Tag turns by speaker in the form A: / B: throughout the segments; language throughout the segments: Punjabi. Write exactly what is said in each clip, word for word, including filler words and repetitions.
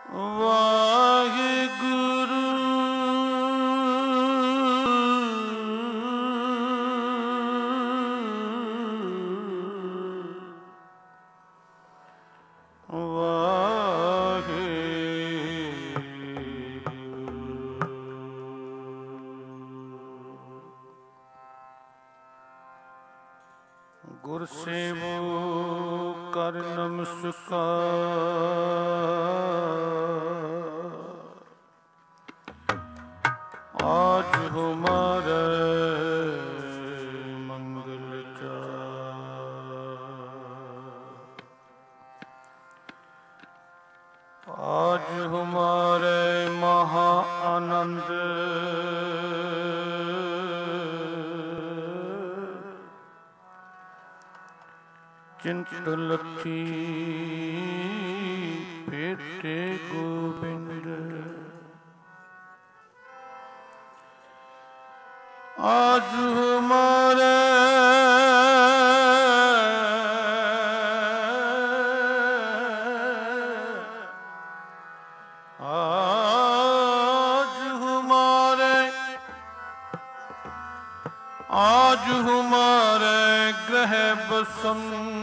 A: ਵਾਹਿਗੁਰੂ ਗੁਰ ਸੇਵੋ ਕਰ ਨਮਸਕਾਰ। ਆਜ ਹਮਾਰੇ ਮੰਗਲ ਚਾਰ, ਆਜ ਹਮਾਰੇ ਮਹਾ ਆਨੰਦ चिंत लखी भेटे गोबिंद। आज हमारे आज हमारे आज हमारे ग्रह बसम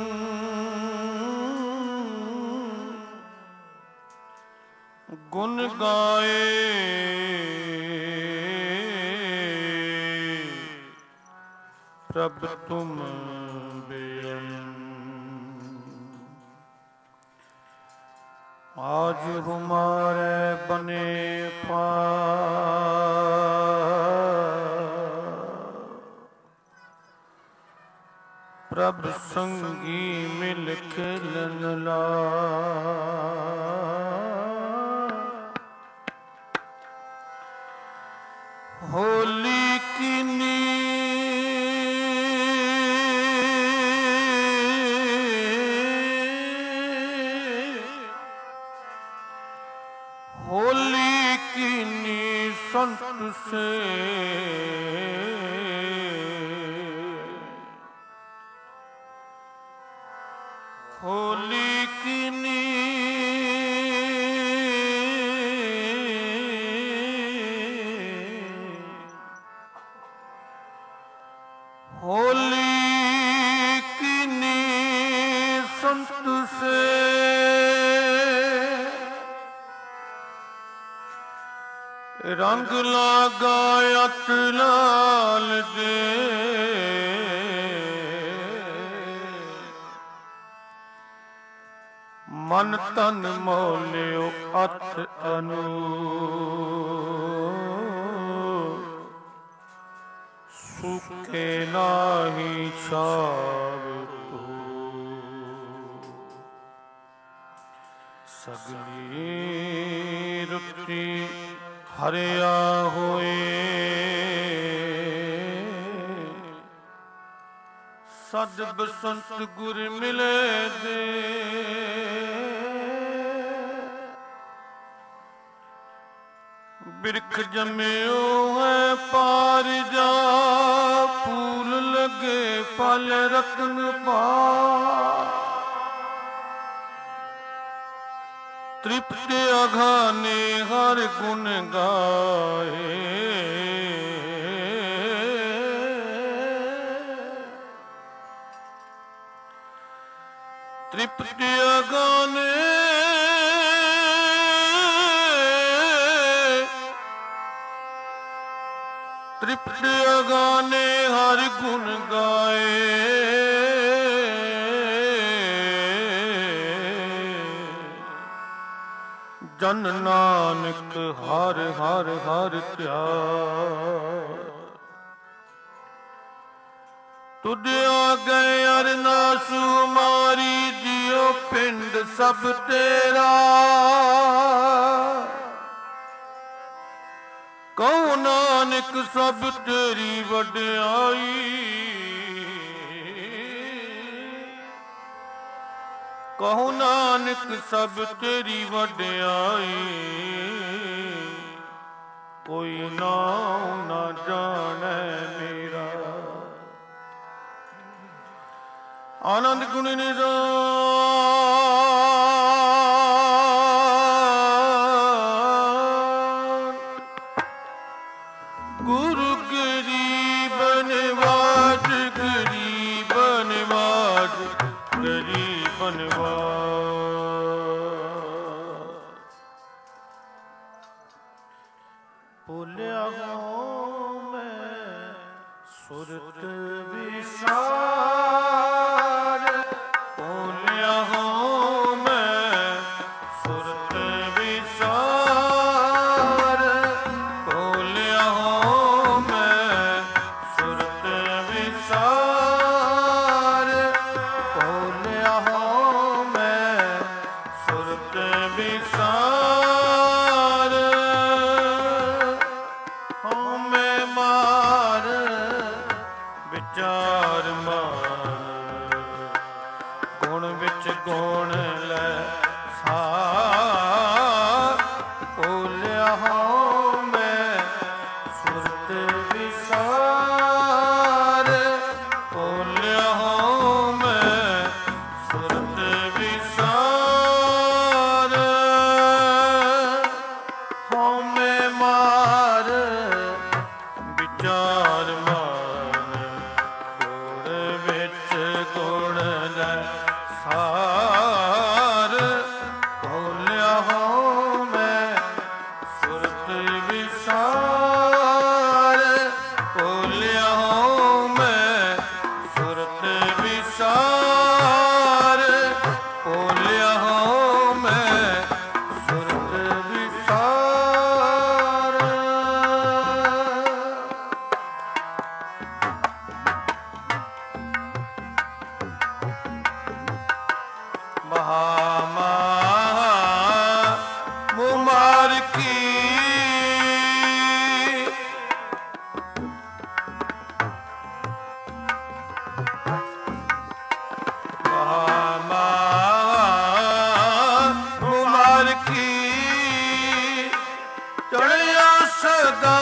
A: गुण गाए प्रभ तुम बेअन। आज हमारे बने पार प्रभ संगी मिल खिलन ला। होली की नी होली की नी संत से होली की नी होली की नी संत से रंग लगायत लाल दे। मन तन मोलियो अथ अनु सुखे नाही छाव तू। सगली रुचि हरिया होए सद बसंत गुर मिले दे। बिरख जम्यो है पार जा फूल लगे फल रतन पा। तृप्त अघाने हर गुण गाए तृप्त अघाने तृप्त अगाने हर गुण गाए। जन नानक हर हर हर प्यार। तुझ आ गए अरनास हमारी जियो पिंड सब तेरा। कहो नानक सब तेरी वड्याई। कहो नानक सब तेरी वड्याई। कोई नाम ना जाने मेरा। आनंद गुण निधान ਸੁਰਤ ਵਿਸਾਰ ਭੁੱਲਿਆ ਹਉ ਮੈਂ, ਸੁਰਤ ਵਿਸਾਰ ਭੁੱਲਿਆ ਹਉ ਮੈਂ, ਸੁਰਤ ਵਿਸਾਰ ਭੁੱਲਿਆ ਹਉ ਮੈਂ, ਸੁਰਤ ਵਿਸਾਰ ਹਉ ਮੈਂ ਮਾਰ ਵਿਚਾਰ ਮਾਰ, ਗੁਣ ਵਿੱਚ ਗੁਣ ਲੈ ਸਾਰ ਭੁੱਲਿਆ ਹਉ ਮੈਂ, ਸੁਰਤ ਵਿਸਾਰ ਭੁੱਲਿਆ ਹਉ ਮੈਂ, ਸੁਰਤ ਵਿਸਾਰ ਹਉ ਮੈਂ ਮਾਰ ਵਿਚਾਰ ਮਾਰ, ਗੁਣ ਵਿੱਚ ਗੁਣ ਲੈ ਸਾਰ ਭੁੱਲਿਆ ਹਉ ਮੈਂ, ਸੁਰਤ ਵਿਸਾਰ ਭੁੱਲਿਆ ਹਉ ਮੈਂ, ਸੁਰਤ ਵਿਸਾਰ ਭੁੱਲਿਆ ਹਉ ਮੈਂ, ਸੁਰਤ ਵਿਸਾਰ ਮਹਾ ਮਹਾ ਮੁਮਾਰ ਕੀ ਮਹਾ ਮਹਾ ਮੁਮਾਰ ਕੀ, ਚੜ੍ਹਿਆ ਸਦਾ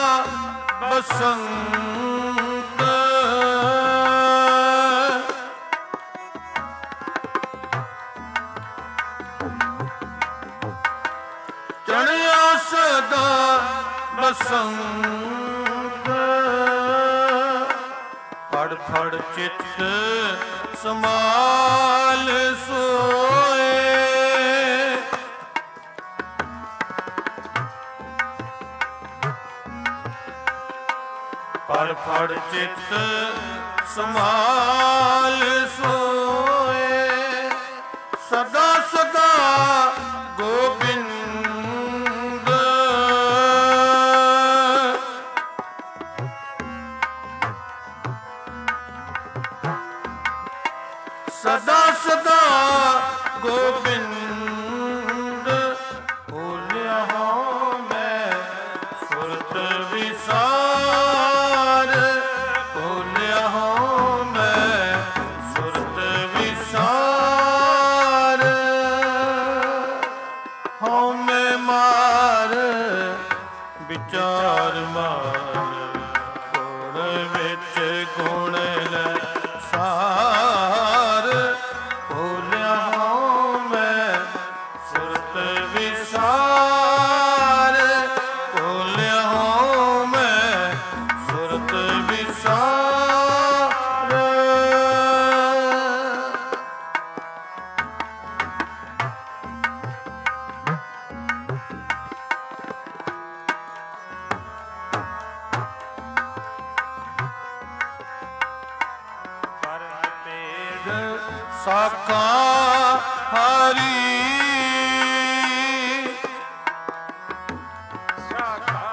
A: ਬਸੰਤ, ਚੜ੍ਹਿਆ ਸਦਾ ਬਸੰਤ, ਫੜ ਫੜ ਚਿੱਤ ਸਮਾਲ ਸੋਏ, ਫੜ ਫੜ ਚਿੱਤ ਸਮਾਲ ਸੋਏ, ਸਦਾ ਸਦਾ ਗੋਬਿੰਦ, ਸਦਾ ਸਦਾ ਗੋਬਿੰਦ, ਭੁੱਲਿਆ ਹਉ ਮੈਂ, ਸੁਰਤ ਵਿਸਾਰ ਭੁੱਲਿਆ ਹਉ ਮੈਂ, ਸੁਰਤ ਵਿਸਾਰ ਹਉ ਮੈਂ ਮਾਰ ਵਿਚਾਰ ਮਾਰ, ਗੁਣ ਵਿੱਚ ਗੁਣ ਲੈ ਸਾਰ ਭੁੱਲਿਆ ਹਉ ਮੈਂ, ਸੁਰਤ ਵਿਸਾਰ ਭੁੱਲਿਆ ਹਉ ਮੈਂ, ਸੁਰਤ ਵਿਸਾਰ ਸਾਖਾ ਹਰੀ ਸਾਖਾ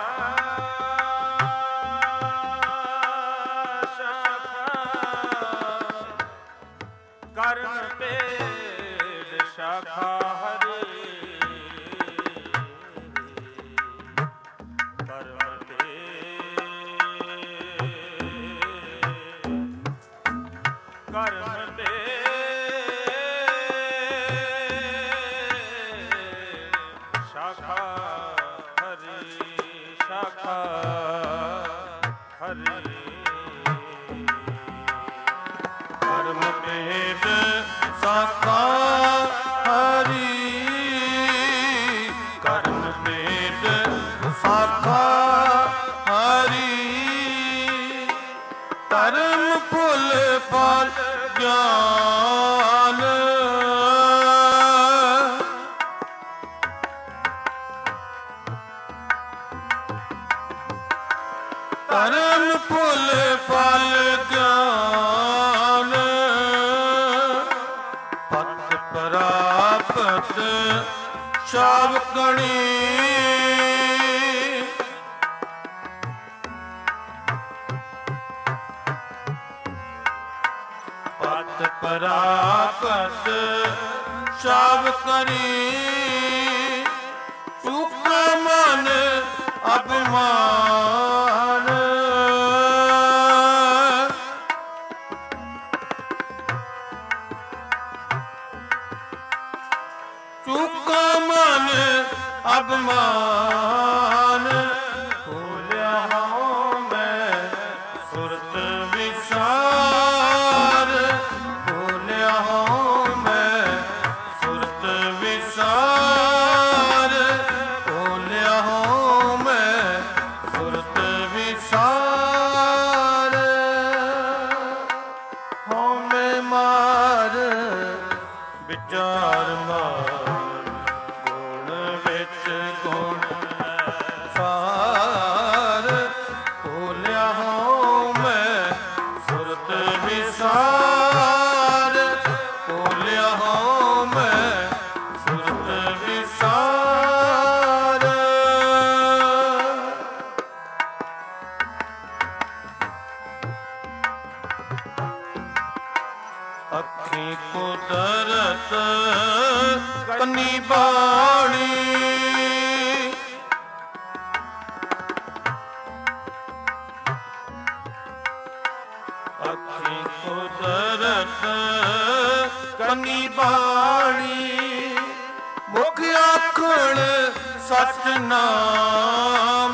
A: ਸਾਖਾ ਕਰਨ ਭੇਦ ਸਾਖਾ ਹਰੀ ਕਰਨ ਭੇਦ ਕਰਨ ਭੇਦ ਸ਼ਾਖਾ ਹਰੀ ਸ਼ਾਖਾ ਹਰੀ ਕਰਮ ਭੇਦ ਸ਼ਾਖਾ ਹਰੀ ਕਰਮ ਭੇਦ ਸ਼ਾਖਾ ਹਰੀ ਧਰਮ ਫੁੱਲ ਫਲ ਗਿਆਨ ਧਰਮ ਫੁੱਲ ਫਲ ਸ਼ਾਵਕਣੀ ਪਤ ਪਰਾਕਤ ਸ਼ਾਵਕਣੀ ਸੁਖ ਮਨ ਅਭਿਮਾਨ ਸੁਖ ਮਨ ਅਭਿਮਾਨ ਭੁਲਿਆ ਹਉ ਮੈਂ ਸੁਰਤ ਵਿਸਾਰ ਭੁਲਿਆ ਹਉ ਮੈਂ ਸੁਰਤ ਵਿਸਾਰ ਭੁਲਿਆ ਹਉ ਮੈਂ ਸੁਰਤ ਵਿਸਾਰ ਹਉ ਮੈਂ ਮਾਰ ਵਿਚਾਰ ਮਾਰ ਗੁਣ ਵਿੱਚ ਗੁਣ ਸਾਰ ਭੁਲਿਆ ਹਉ ਮੈਂ ਸੁਰਤ ਵਿਸਾਰ ਭੁਲਿਆ ਹਉ ਮੈਂ ਸੁਰਤ ਵਿਸਾਰ ਅੱਖੀ ਕੁਦਰਤ ਕੰਨੀ ਬਾਣੀ ਅੱਖੀ ਕੁਦਰਤ ਕੰਨੀ ਬਾਣੀ ਮੁਖ ਆਖਣ ਸਚ ਨਾਮ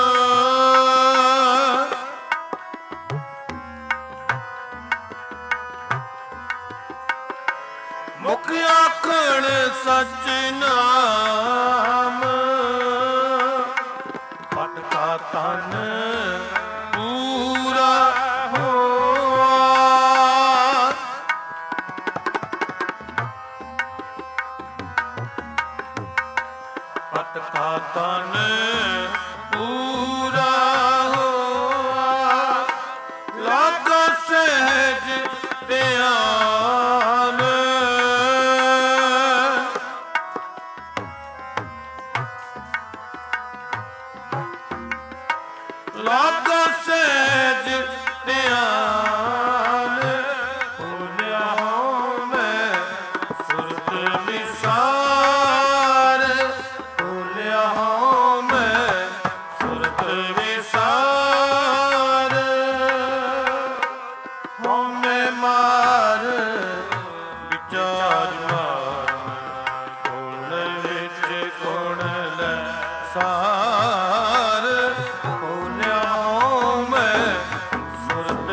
A: ਮੁਖ ਆਖਣ ਸਚ ਨਾਮ ਪਟ ਕਾ ਤਨ ਪੂਰਾ ਹੋਆ ਪਟ ਕਾ ਤਨ ਪੂਰਾ ਹੋਆ ਲਾਗ ਸਹਿਜ ਧਿਆਨ ਲਾਗ ਸਹਿਜ ਧਿਆਨ ਭੁਲਿਆ ਹਉ ਮੈਂ ਸੁਰਤ ਵਿਸਾਰ ਭੁਲਿਆ ਹਉ ਮੈਂ ਸੁਰਤ ਵਿਸਾਰ ਹਉ ਮੈਂ ਮਾਰ ਵਿਚਾਰ ਮਾਰ ਗੁਣ ਵਿੱਚ ਗੁਣ ਲੈ ਸਾਰ ਭੁਲਿਆ ਹਉ ਮੈਂ ਸੁਰਤ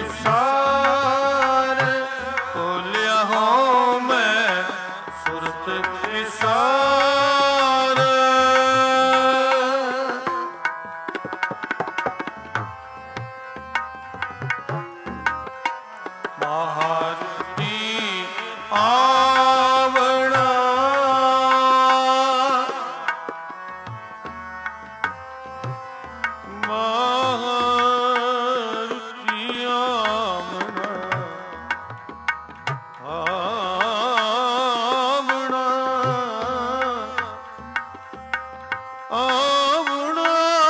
A: ਵਿਸਾਰ ਭੁਲਿਆ ਹਉ ਮੈਂ ਸੁਰਤ ਵਿਸਾਰ ਮਹਾਰਤੀ ਆਵਣਾ ਮਹਾਰਤੀ ਆਵਣਾ ਆਵਣਾ ਆਵਣਾ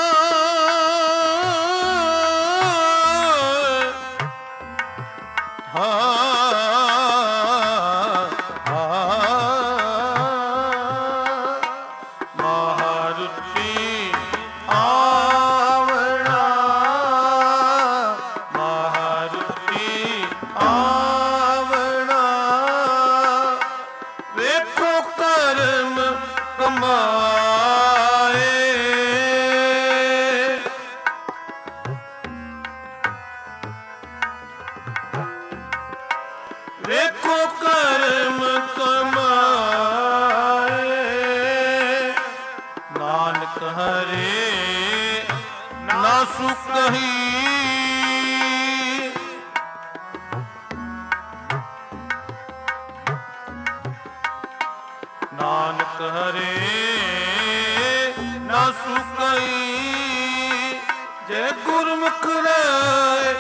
A: ਮਹਾਰਤੀ ਆਵਣਾ ਮਹਾਰਤੀ ਆਵਣਾ ਵੇਖੋ ਕਰਮ ਕਮਾਏ ਵੇਖੋ ਕਰਮ ਕਮਾਏ ਨਾਨਕ ਹਰੇ ਨਾ ਸੁਖਹੀ ਨਾਨਕ ਹਰੇ ਨਾ ਸੁਖਈ ਜੇ ਗੁਰਮੁਖ ਰਾਏ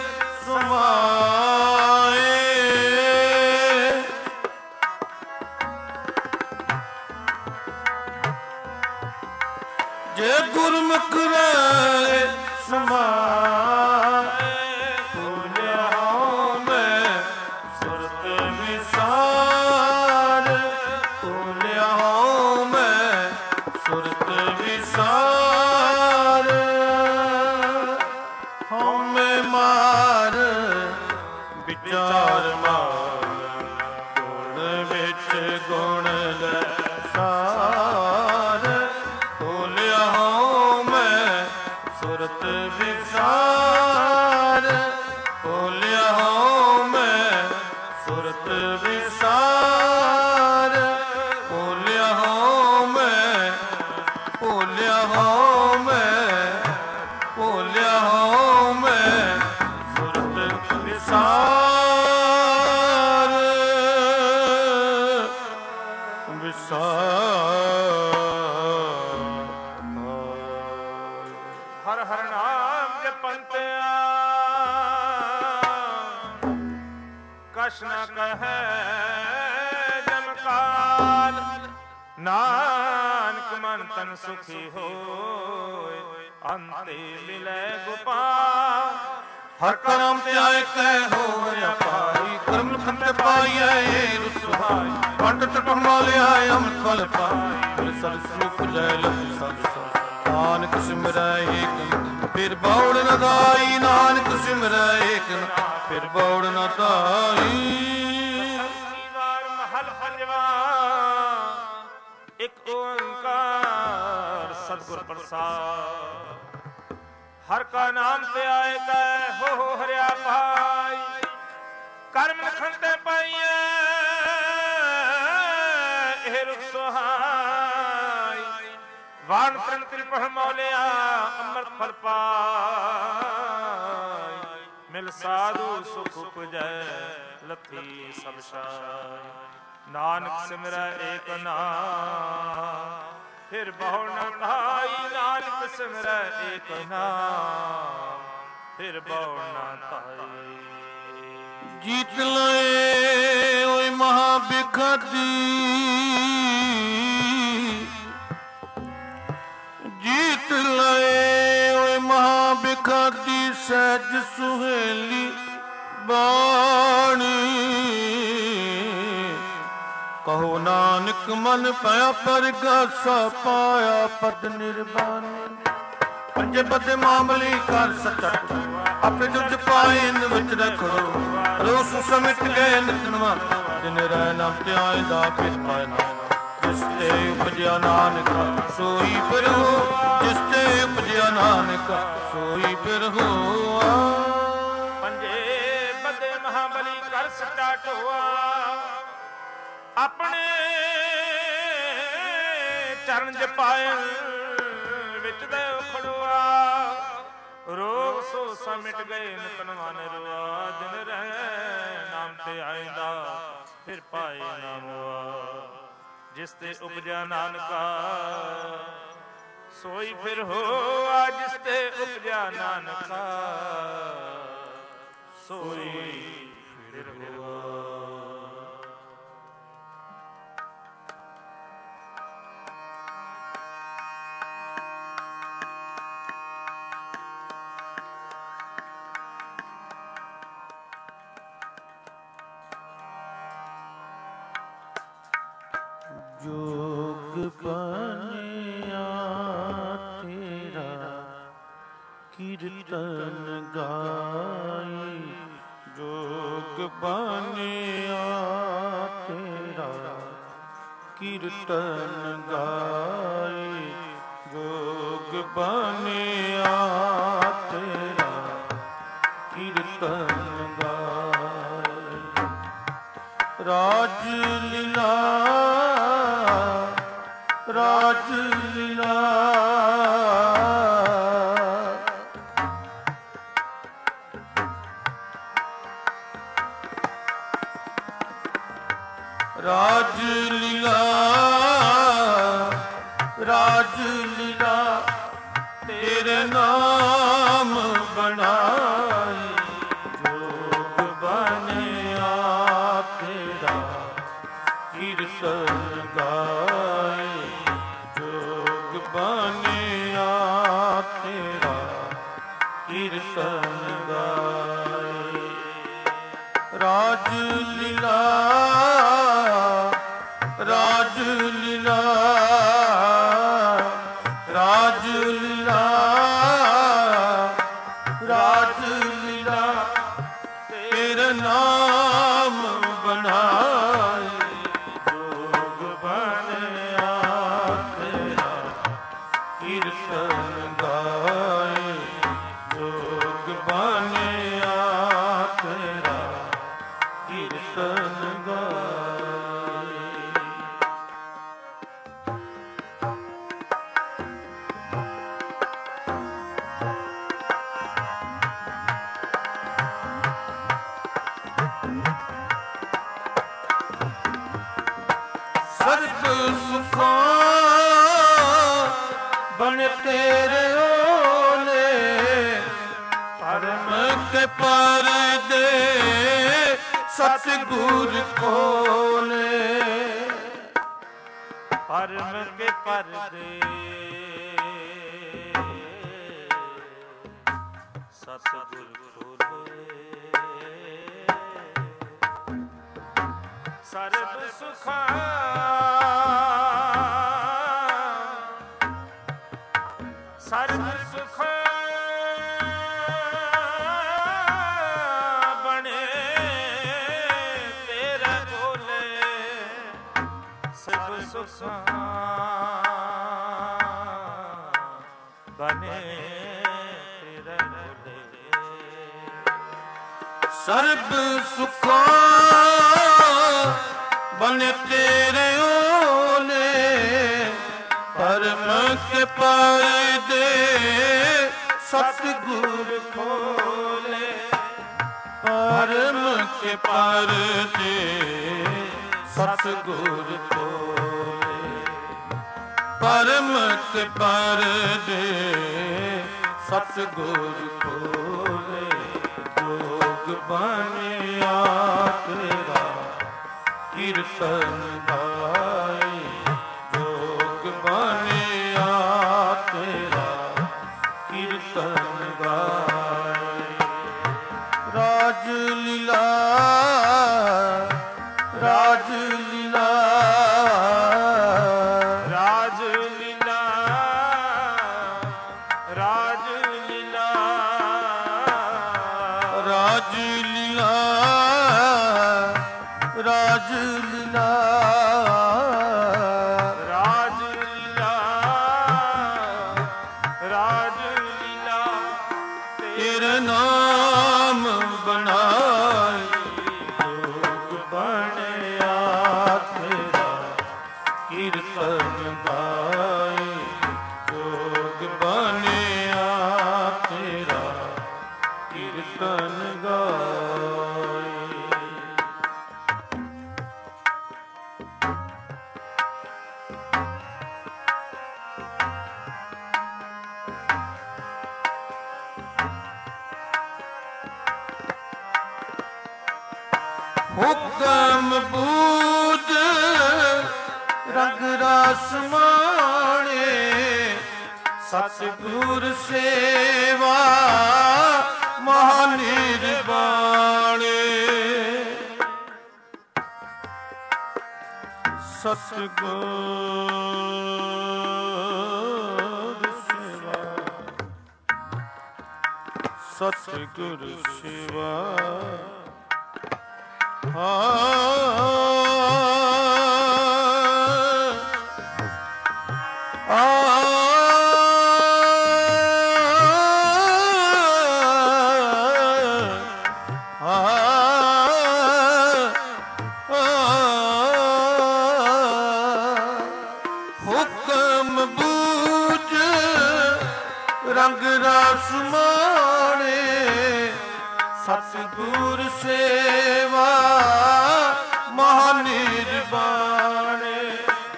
A: ਸਮਾਏ ਜੇ ਗੁਰਮੁਖ ਰਹਿ ਸਮਾਏ ਭੁਲਿਆ ਮੈਂ ਸੁਰਤ ਵਿਸਾਰ ਭੁਲਿਆ ਮੈਂ ਸੁਰਤ ਵਿਸਾਰ ਹਉਮੈ ਮਾਰ ਵਿਚਾਰ ਮਾਰ ਗੁਣ ਵਿੱਚ ਗੁਣ ਲੈ ਸਾਰ ਭੁਲਿਆ ਮੈਂ ਸੁਰਤ ਵਿਸਾਰ ਭੁਲਿਆ ਮੈਂ ਸੁਰਤ ਵਿਸਾਰ ਭੁਲਿਆ ਮੈਂ ਭੁਲਿਆ ਮੈਂ ਭੁਲਿਆ ਮੈਂ ਸੁਰਤ ਵਿਸਾਰ ਵਿਸਾਰ
B: ਹਰ ਹਰ ਨਾਮ ਜਪੰਤਿਆ ਕਛ ਨ ਕਹੈ ਜਮ ਕਾਲ ਨਾਨਕ ਮਨ ਤਨ ਸੁਖੀ ਹੋਇ ਅੰਤੇ ਮਿਲੈ ਗੋਪਾਲ
A: ਹਰ ਕਰਮ ਤੇ ਆਏ ਕਹਿ ਹੋਇਆ ਪਾਈ ਕਰਮ ਖੰਤੇ ਪਾਈਐ ਰੁਸਵਾਈ ਪੰਡ ਟਟਮ ਲਿਆ ਅੰਮ੍ਰਿਤ ਫਲ ਪਾਈ ਮਿਲ ਸਰ ਸੁਖ ਲੈ ਲਖ ਸਭ ਨਾਨਕ ਸਿਮਰੈ ਏਕ ਫਿਰ ਬੌੜ ਨ ਦਾਈ ਨਾਨਕ ਸਿਮਰੈ ਏਕ ਫਿਰ ਬੌੜ ਨ ਦਾਈ
B: ਵਾਰ ਮਹਲ ਪੰਜਵਾ ਇੱਕ ਓੰਕਾਰ ਸਤਿਗੁਰ ਪ੍ਰਸਾਦ ਹਰ ਕਾ ਨਾਮ ਤੇ ਆਏ ਕੈ ਹੋ ਹੋ ਹਰਿਆ ਭਾਈ ਕਰਮ ਲਖਣ ਤੇ ਪਾਈਐ ਇਹ ਰੁਖ ਸੁਹਾਈ ਵਾਣ ਤਨ ਤ੍ਰਿਪਹ ਮੌਲਿਆ ਅੰਮ੍ਰਿਤ ਫਲ ਪਾਈ ਮਿਲ ਸਾਧੂ ਸੁਖ ਉਪਜੈ ਲੱਥੀ ਸਭ ਛਾਈ ਨਾਨਕ ਸਿਮਰੈ ਏਕ ਨਾਮ ਫਿਰ ਬਹੁ ਨ ਧਾਈ ਨਾਨਕ ਸਿਮਰੈ ਏਕ ਨਾਮ ਫਿਰ ਬਹੁ ਨ ਧਾਈ
A: ਜੀਤ ਲਏ ਓਏ ਮਹਾ ਬਿਖਤੀ ਜੀਤ ਲਏ ਓਏ ਮਹਾ ਬਿਖਤੀ ਸਹਿਜ ਸੁਹੇਲੀ ਬਾਣੀ ਕਹੋ ਨਾਨਕ ਮਨ ਪਿਆ ਪਰਗਾਸਾ ਪਾਇਆ ਪਦ ਨਿਰਵਾਣੀ ਪੰਜੇ ਪਦੇ ਮਾਮਲੀ ਕਰ ਸਚਟ ਆਪਣੇ ਜੁਜ ਪਾਏ ਇਨ ਵਿੱਚ ਰਖੜੋ ਰੋਸ ਸਮਿਟ ਗਏ ਨਿਤਨਵਾ ਜਿਨ ਰਹਿ ਨਾਮ ਤੇ ਆਏ ਦਾ ਫਿਰ ਪਾਏ ਨਾ ਜਿਸ ਤੇ ਉਪਜਿਆ ਨਾਨਕ ਸੋਈ ਫਿਰ ਹੋ ਜਿਸ ਤੇ ਉਪਜਿਆ ਨਾਨਕ ਸੋਈ ਫਿਰ ਹੋ
B: ਪੰਜੇ ਪਦੇ ਮਹਾਬਲੀ ਕਰ ਸਟਾਟੋਆ ਆਪਣੇ ਚਰਨ ਜਪਾਇ ਵਿੱਚ ਦੇ ਉਖੜਵਾ ਰੋਗ ਸੋ ਸਮਿਟ ਗਏ ਨਿਤਨ ਮਨ ਰਵਾ ਦਿਨ ਰਹਿ ਨਾਮ ਤੇ ਆਇਂਦਾ ਫਿਰ ਪਾਏ ਨਾਮ ਜਿਸ ਤੇ ਉਪਜਿਆ ਨਾਨਕਾ ਸੋਈ ਫਿਰ ਹੋਆ ਜਿਸ ਤੇ ਉਪਜਿਆ ਨਾਨਕਾ ਸੋਈ ਫਿਰ ਹੋਆ
A: ਜੋਗ ਬਣਿਆ ਤੇਰਾ ਕੀਰਤਨ ਗਾਈ ਜੋਗ ਬਣਿਆ ਤੇਰਾ ਕੀਰਤਨ ਗਾਈ ਜੋਗ ਬਣਿਆ ਤੇਰਾ ਕੀਰਤਨ ਗਾਈ ਰਾਜ ਲੀਲਾ ਰਾਜ ਲੀਲਾ ਰਾਜ ਲੀਲਾ ਰਾਜ ਲੀਲਾ ਤੇਰੇ ਨਾਮ ਬਣਾਈ ਜੋਗ ਬਣਿਆ ਤੇਰਾ ਕੀਰਤਨ ਗਾਏ ਜੋਗ ਬਣੇ ਕੀਰਤਨ ਗਾਏ। ਰਾਜ ਲੀਲਾ ਰਾਜ ਲੀਲਾ ਰਾਜ ਲੀਲਾ ਰਾਜ ਲੀਲਾ ਤੇਰਾ ਨਾਮ ਬਣਾਏ। ਜੋਗ ਬਣਿਆ ਤੇਰਾ ਕੀਰਤਨ ਗਾਏ। ਜੋਗ ਬਣਿਆ ਤੇਰਾ ਕੀਰਤਨ ਗਾਏ। ਸਰਬ ਸੁਖਾਂ ਬਣ ਤੇਰੇ ਓਲੇ। ਪਰਮ ਕੇ ਪਰਦੇ ਸਤਿਗੁਰ ਖੋਲੇ।
B: ਪਰਮ ਕੇ ਪਰਦੇ ਸਤਿਗੁਰ ਖੋਲੇ। ਸਰਬ ਸੁਖਾਂ ਸਰਬ ਸੁਖਾਂ ਬਣੇ ਤੇਰੇ ਬੋਲੇ। ਸਰਬ ਸੁਖਾਂ ਬਣੇ ਤੇਰੇ ਬੋਲੇ।
A: ਸਰਬ ਸੁਖਾਂ ਬਨ ਤੇਰੇ ਓਲੇ। ਪਰਮ ਕੇ ਪਰਦੇ ਸਤਿਗੁਰ ਖੋਲੇ। ਪਰਮ ਕੇ ਪਰਦੇ ਸਤਿਗੁਰ ਖੋਲੇ। ਪਰਮ ਕੇ ਪਰਦੇ ਸਤਿਗੁਰ ਖੋਲੇ। ਜੋਗ ਬਣਿਆ ਤੇਰਾ ਕੀਰਤਨ ਗਾਏ। ਜੋਗ ਬਣਿਆ ਤੇਰਾ ਕੀਰਤਨ ਗਾਏ। ਰਾਜ ਲੀਲਾ ਰਾਜ ਲੀਲਾ
B: ਰਾਜ ਲੀਲਾ ਰਾਜ ਲੀਲਾ
A: ਰਾਜ ਲੀਲਾ ਰਾਜ ਲੀਲਾ
B: ਰਾਜ ਲੀਲਾ ਰਾਜ ਲੀਲਾ
A: ਤੇਰਾ ਨਾਮ ਬਣਾਏ। ਜੋਗ ਬਣਿਆ ਤੇਰਾ ਕੀਰਤਨ ਗਾਏ। ਜੋਗ ਬਣਿਆ ਤੇਰਾ ਕੀਰਤਨ ਗਾਏ। ਹੁਕਮ ਬੂਝ ਰੰਗ ਰਸ ਮਾਣੇ। ਸਤਿਗੁਰ ਸੇਵਾ ਮਹਾ ਨਿਰਵਾਣੇ। ਸਤਿਗੁਰ ਸੇਵਾ ਸਤਿਗੁਰ ਸੇਵਾ। ਹੁਕਮ ਬੂਝ ਰੰਗ ਰਸ ਮਾਣੇ। ਸਤਿਗੁਰ ਸੇਵਾ ਮਹਾ ਨਿਰਵਾਣੇ।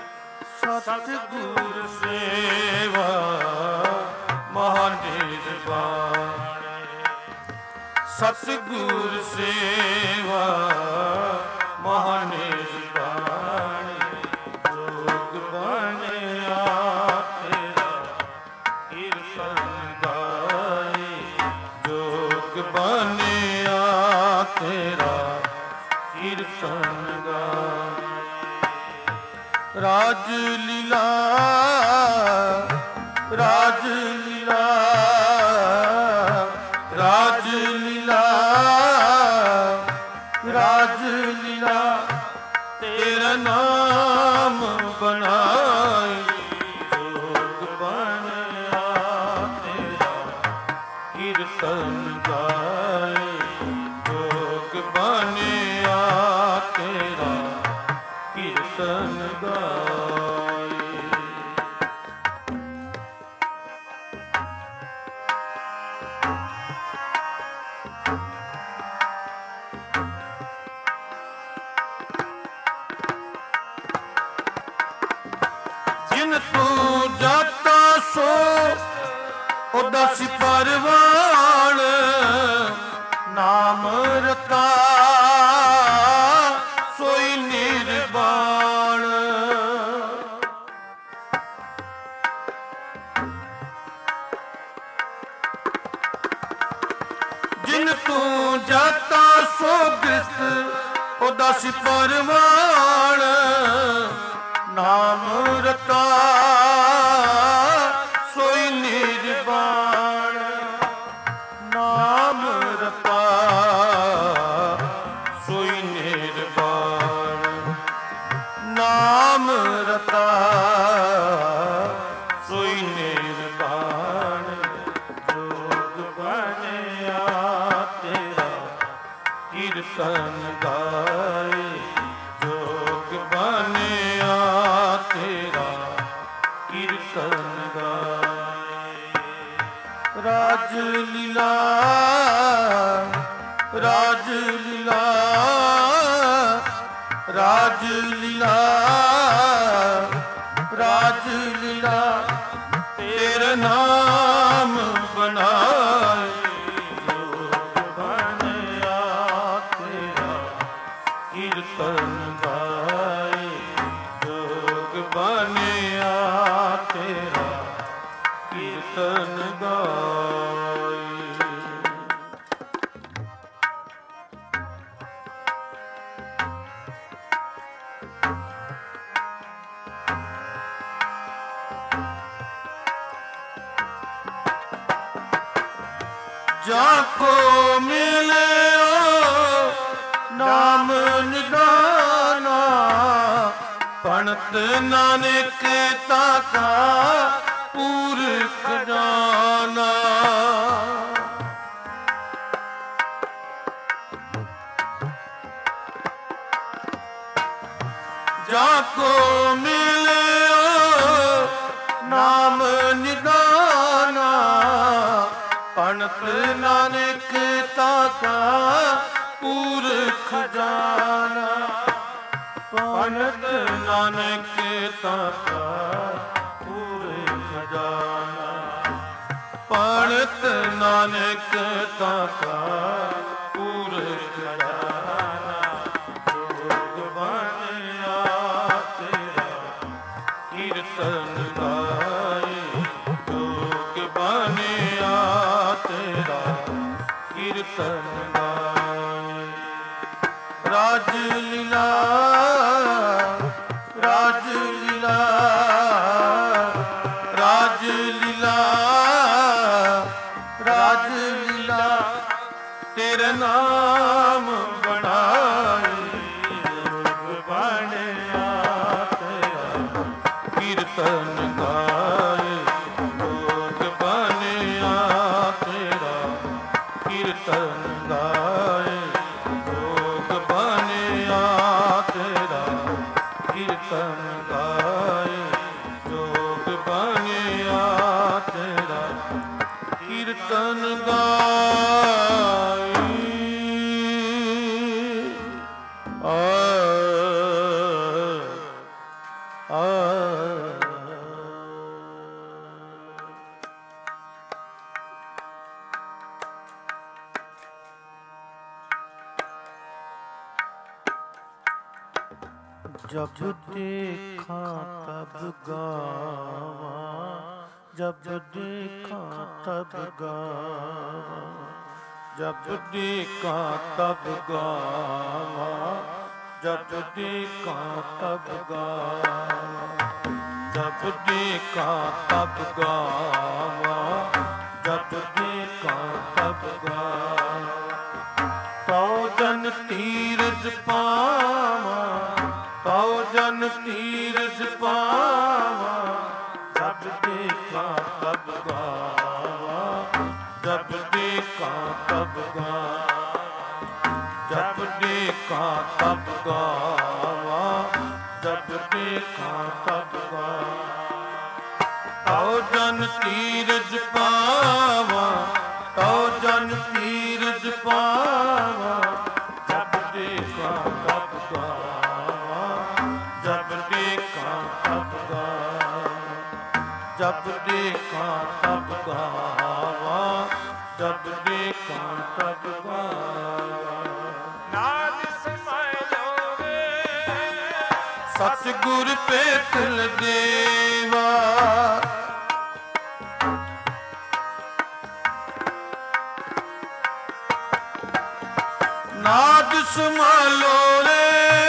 A: ਸਤਿਗੁਰ ਸੇਵਾ ਮਹਾ ਨਿਰਵਾਣੇ। ਸਤਿਗੁਰ ਸੇਵਾ ਮਹਾ ਨਿਰਵਾਣੇ। ਜੋਗ ਬਣਿਆ ਤੇਰਾ ਕੀਰਤਨ ਗਾਏ। ਜਾਤਾ ਸੋ ਉਦਾਸੀ ਪਰਵਾਣ, ਨਾਮ ਰਤਾ ਸੋਈ ਨਿਰਵਾਣ। ਜਿਨ ਤੂੰ ਜਾਤਾ ਸੋ ਗ੍ਰਸਤ ਉਦਾਸੀ ਪਰਵਾਣ, ਨਾਮ ਰਤਾ ਸੋਈ ਨਿਰਵਾਣ। ਨਾਮ ਰਤਾ ਸੋਈ ਨਿਰਵਾਣ। ਨਾਮ ਰਤਾ ਸੋਈ ਨਿਰਵਾਣ। ਜੋਗ ਬਣਿਆ ਤੇਰਾ ਕੀਰਤਨ ਗਾਏ, ਜੋਗ ਬਣਿਆ ਤੇਰਾ ਕੀਰਤਨ ਗਾਏ। ਰਾਜ ਲੀਲਾ ਰਾਜ ਲੀਲਾ ਰਾਜ ਲੀਲਾ ਰਾਜ ਲੀਲਾ ਤੇਰਾ ਨਾਮ ਬਣਾਏ। ਜੋਗ ਬਣਿਆ ਤੇਰਾ ਕੀਰਤਨ ਗਾਏ, ਜੋਗ ਬਣਿਆ ਤੇਰਾ ਕੀਰਤਨ ਗਾਏ। ਜਾਕੋ ਮਿਲਿਓ ਨਾਮ ਨਿਦਾਨਾ, ਪਣਤ ਨਾਨਕ ਤਾਕਾ ਪੁਰਖ ਜਾਨਾ। ਜਾਕੋ ਮਿਲਿਓ ਨਾਮ ਨਿਦਾਨਾ, ਪਣਤ ਨਾਨਕ ਤਾਕਾ ਪੁਰਖ ਜਾਨਾ। ਪਣਤ ਨਾਨਕ ਤਾਕਾ ਪੁਰਖ ਜਾਨਾ। ਪਣਤ ਨਾਨਕ ਤਾਕਾ ਪੁਰਖ ਜਾਨਾ। ਜੋਗ ਬਣਿਆ ਤੇਰਾ ਕੀਰਤਨ ਗਾਏ, ਜੋਗ ਬਣਿਆ ਤੇਰਾ ਕੀਰਤਨ ਗਾਏ। ਰਾਜ ਲੀਲਾ ਰਾਜ ਲੀਲਾ ਰਾਜ ਲੀਲਾ ਰਾਜ ਲੀਲਾ ਤੇਰਾ ਨਾਮ ਬਣਾਏ। ਜੋਗ ਬਣਿਆ ਤੇਰਾ ਕੀਰਤਨ ਗਾਏ, ਜੋਗ ਬਣਿਆ ਤੇਰਾ ਕੀਰਤਨ ਗਾਏ। ਜੋਗ ਬਣਿਆ ਤੇਰਾ ਕੀਰਤਨ ਗਾਏ, ਜੋਗ ਬਣਿਆ ਤੇਰਾ ਕੀਰਤਨ ਗਾਏ। ਆ ਆ जब देखा तब गावा, जब देखा तब गावा, जब देखा तब गावा, जब देखा तब गावा, जब देखा तब गावा, जब देखा तब गावा। तो जन तीरथ पावा, तो जन तीरथ पावा, जब देखा तब गावा, जब देखा तब गावा, जब देखा तब गावा, जब देखा तब गावा। तो जन तीरथ पावा, तो जन तीरथ पावा, जब देखा तब गावा, जब देखा तब गावा। ਜਬ ਦੇਖਾਂ ਤਬ ਗਾਵਾਂ, ਜਬ ਦੇਖਾਂ ਤਬ ਗਾਵਾਂ।
B: ਨਾਦ ਸਮਾਇ ਲੋਵੇ
A: ਸਤਿਗੁਰ ਪੇਤਲ ਦੇਵਾ, ਨਾਦ ਸਮਾਲੋ ਰੇ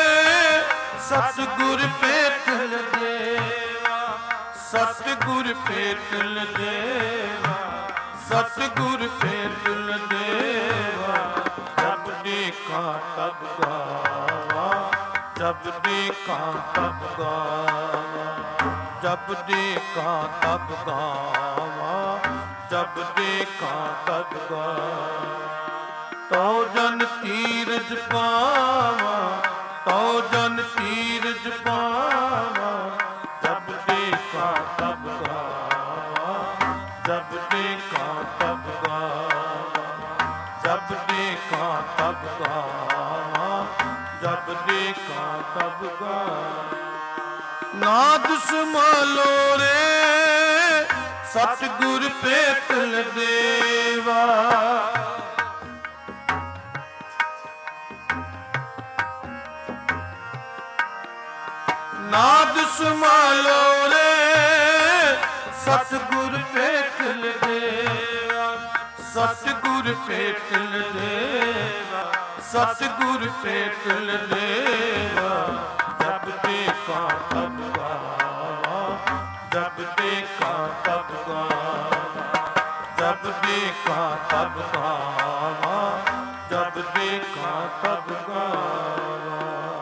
A: ਸਤਿਗੁਰ ਪੇਤਲ ਦੇਵਾ, ਸਤਿਗੁਰ ਪੇਤਲ ਦੇਵਾ, ਸਤਿਗੁਰ ਪੇਤਲ ਦੇਵਾ। ਜਬ ਦੇਖਾਂ ਤਬ ਗਾਵਾਂ, ਜਬ ਦੇਖਾਂ ਤਬ ਗਾਵਾਂ, ਜਬ ਦੇਖਾਂ ਤਬ ਗਾਵਾਂ, ਜਬ ਦੇਖਾਂ ਤਬ ਗਾਵਾਂ। ਤਉ ਜਨ ਤੀਰਜ ਪਾਵਾਂ, ਤਉ ਜਨ ਤੀਰਜ ਪਾਵਾਂ, ਜਬ ਦੇਖਾਂ ਤਬ ਗਾਵਾਂ, ਜਬ ਦੇਖਾਂ ਤਬ ਗਾਵਾਂ, ਜਬ ਦੇਖਾਂ ਤਬ ਗਾਵਾਂ, ਜਬ ਦੇਖਾਂ ਤਬ ਗਾਵਾਂ। ਨਾਦ ਸਮਾਲੋ ਰੇ ਸਤਿਗੁਰ ਪੇਤਲ ਦੇਵਾ, ਨਾਦ ਸਮਾਲੋ ਰੇ ਸਤਿਗੁਰ ਪੇਤਲ ਦੇਵਾ, ਸਤਿਗੁਰ ਪੇਤਲ ਦੇਵਾ, ਸਤਿਗੁਰ ਪੇਤਲ ਦੇਵਾ। ਜਬ ਦੇਖਾਂ ਤਬ ਗਾਵਾਂ, ਜਬ ਦੇਖਾਂ ਤਬ ਗਾਵਾਂ, ਜਬ ਦੇਖਾਂ ਤਬ ਗਾਵਾਂ, ਜਬ ਦੇਖਾਂ ਤਬ ਗਾਵਾਂ।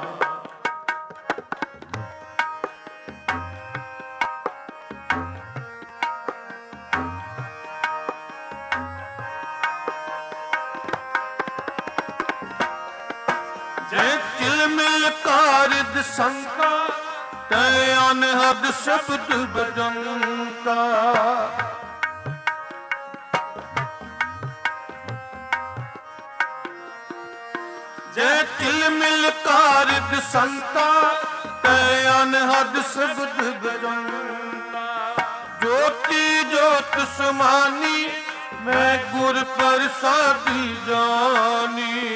A: ਜੇ ਤਿਲ ਮਿਲ ਕਾਰਜ ਸੰਤਾ, ਤੈ ਅਨਹਦ ਸ਼ਬਦ ਬਜੰਤਾ। ਜੇ ਤਿਲ ਮਿਲ ਕਾਰਜ ਸੰਤਾ, ਤੈ ਅਨਹਦ ਸ਼ਬਦ ਬਜੰਤਾ। ਜੋਤੀ ਜੋਤ ਸਮਾਨੀ, ਮੈਂ ਗੁਰ ਪ੍ਰਸਾਦੀ ਜਾਨੀ।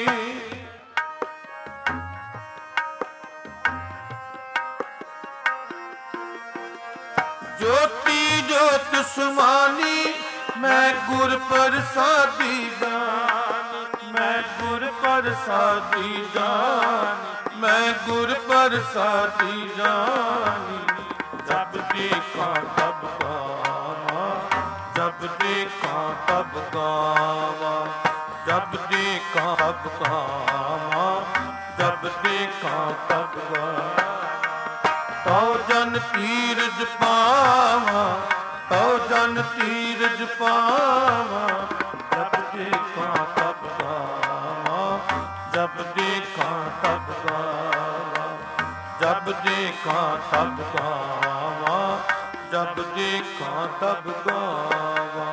A: ਜੋਤੀ ਜੋਤ ਸਮਾਨੀ, ਮੈਂ ਗੁਰ ਪ੍ਰਸਾਦੀ ਜਾਨੀ, ਮੈਂ ਗੁਰ ਪ੍ਰਸਾਦੀ ਜਾਨੀ, ਮੈਂ ਗੁਰ ਪ੍ਰਸਾਦੀ ਜਾਨੀ। ਜਬ ਦੇਖਾਂ ਤਬ ਗਾਵਾਂ, ਜਬ ਦੇਖਾਂ ਤਬ ਗਾਵਾਂ, ਜਬ ਦੇਖਾਂ ਤਬ ਗਾਵਾਂ, ਜਬ ਦੇਖਾਂ ਤਬ ਗਾਵਾਂ। ਤਉ ਜਨ ਤੀਰਜ ਪਾਵਾਂ, ਤਉ ਜਨ ਤੀਰਜ ਪਾਵਾਂ, ਜਬ ਦੇਖਾਂ ਤਬ ਗਾਵਾਂ, ਜਬ ਦੇਖਾਂ ਤਬ ਗਾਵਾਂ, ਜਬ ਦੇਖਾਂ ਤਬ ਗਾਵਾਂ, ਜਬ ਦੇਖਾਂ ਤਬ ਗਾਵਾਂ।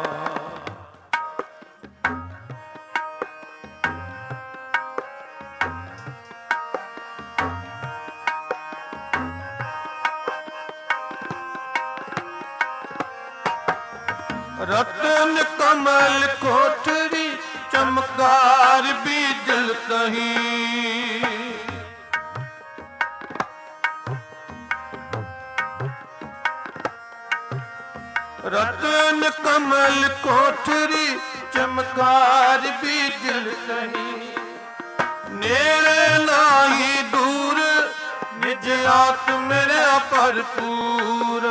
A: रतन कमल कोठरी, चमकार बीजल कहीं। रतन कमल कोठरी, चमकार बीजल कहीं। नेड़े नाही दूर, निज आत्म मेरा भरपूर।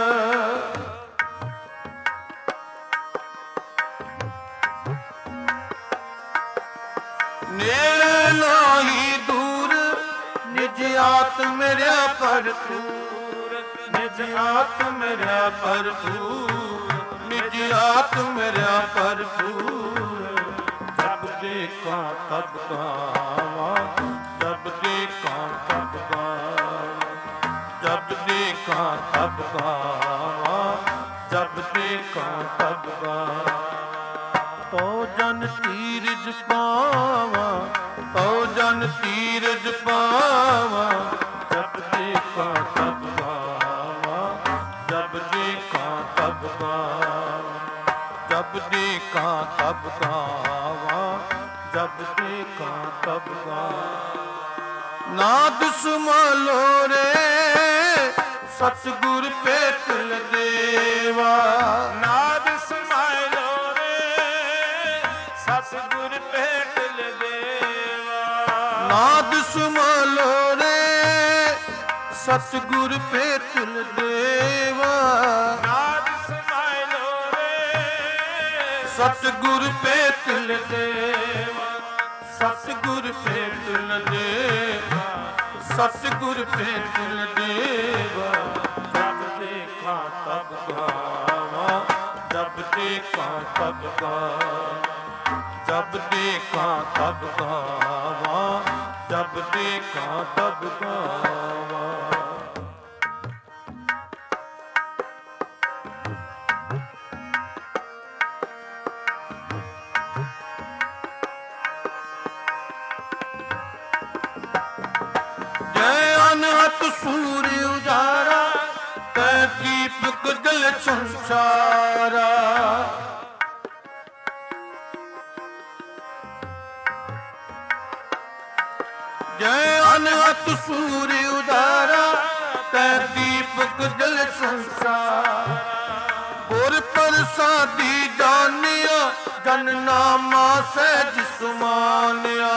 A: नेड़े नाही दूर, निज आत्म मेरा भरपूर। निज आत्म मेरा भरपूर, निज आत्म मेरा भरपूर। जब देखां तब गावां, जब देखां तब गावां, जब देखां तब गावां, जब देखां तब गावां। तो जन तीरज पावां, तो जन तीरज पावां, जब देखां तब गावां, जब देखां तब गावां। जब देखा तब गावा, जब देखा तब गावा। नाद सुमलो रे सतगुर पे तिल देवा,
B: ਨਾਦ ਸਮਾਇਲੋ ਰੇ ਸਤਿਗੁਰ पे तिल देवा।
A: नाद सुमलो रे सतगुर पे तिल देवा,
B: ਨਾਦ ਸਮਾਇਲੋ ਰੇ
A: सतगुर पे तिल देवा, सतगुर पे तिल देवा, सतगुर पे तिल देवा। जब देखा तब गावा, जब देखा तब गावा, जब देखा तब गावा, जब देखा तब गावा। सूर्य उजारा तै दीपक जल संसारा, जय अनहत सूर्य उजारा तै दीपक जल संसारा। गुर प्रसादी जानिया जन नामा सहज सुमानिया,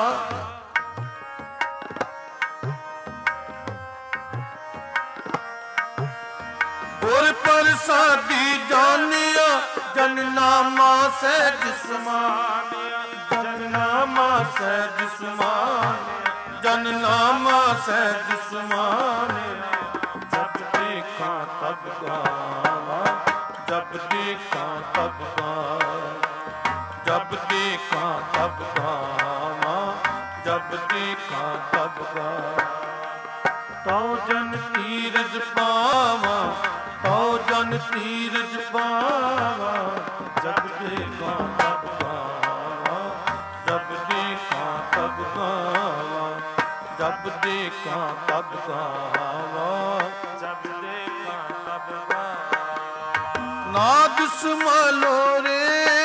A: गुर प्रसादी जानिया जन नामा सहज सुमानिया, जन नामा सहज सुमानिया, जन नामा सहज सुमानिया। जब देखा तब गावा, जब देखा तब गावा, जब देखा तब गावा, जब देखा तब गावा। तो जन तीरज पावा, तो जन तीरज पावा, जब देखा तब गावा, जब देखा तब गावा, जब देखा तब गावा,
B: जब देखा तब गावा।
A: नाद सुमलो रे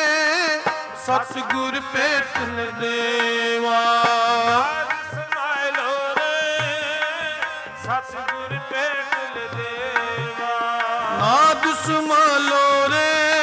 A: सतगुर पे तिल देवा,
B: नाद सुमलो रे सतगुर पे तिल देवा।
A: नाद सुमलो रे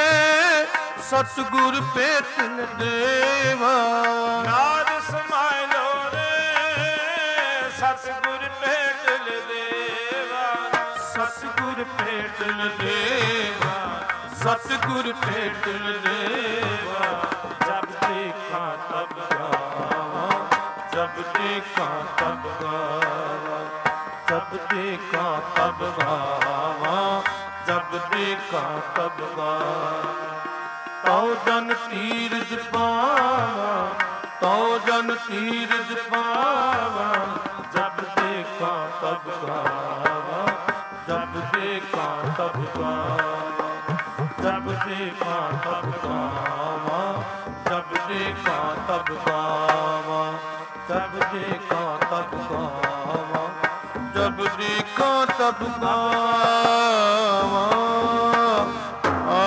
A: सतगुर पे तिल देवा,
B: नाद सुमलो रे सतगुर पे तिल देवा।
A: सतगुर पे तिल देवा, सतगुर पे तिल देवा। जब देखा तब गावा, जब देखा तब गावा, जब देखा तब गावा, जब देखा तब गावा। तो जन तीरज पावा, तो जन तीरज पावा, जब देखा तब गावा, जब देखा तब गावा, जब देखा तब गावा, जब देखा तब गावा, जब देखा तब गावा, जब देखा तब गावा। आ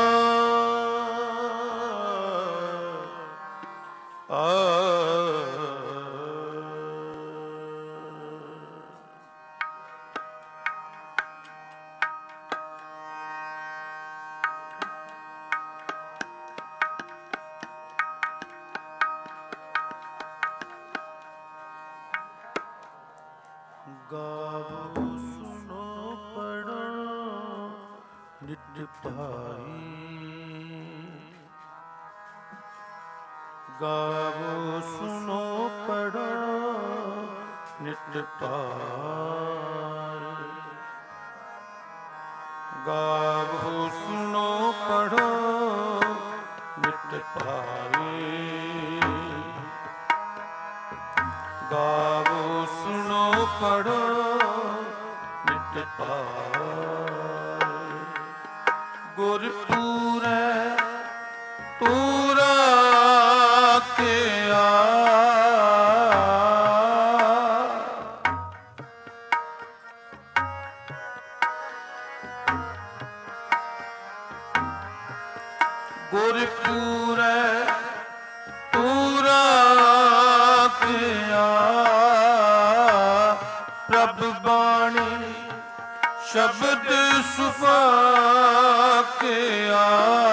A: गावो सुनो पढ़ो नित पाई, गावो सुनो पढ़ो नित पाई, गावो सुनो पढ़ो नित पाई, गावो सुनो पढ़ो नित पाई। गुरपूरै तूरा के आ, ਗੁਰ ਪੂਰੈ ਪੂਰਾ ਕਿਆ ਪ੍ਰਭ ਬਾਣੀ ਸ਼ਬਦ ਸੁਭਾਕਿਆ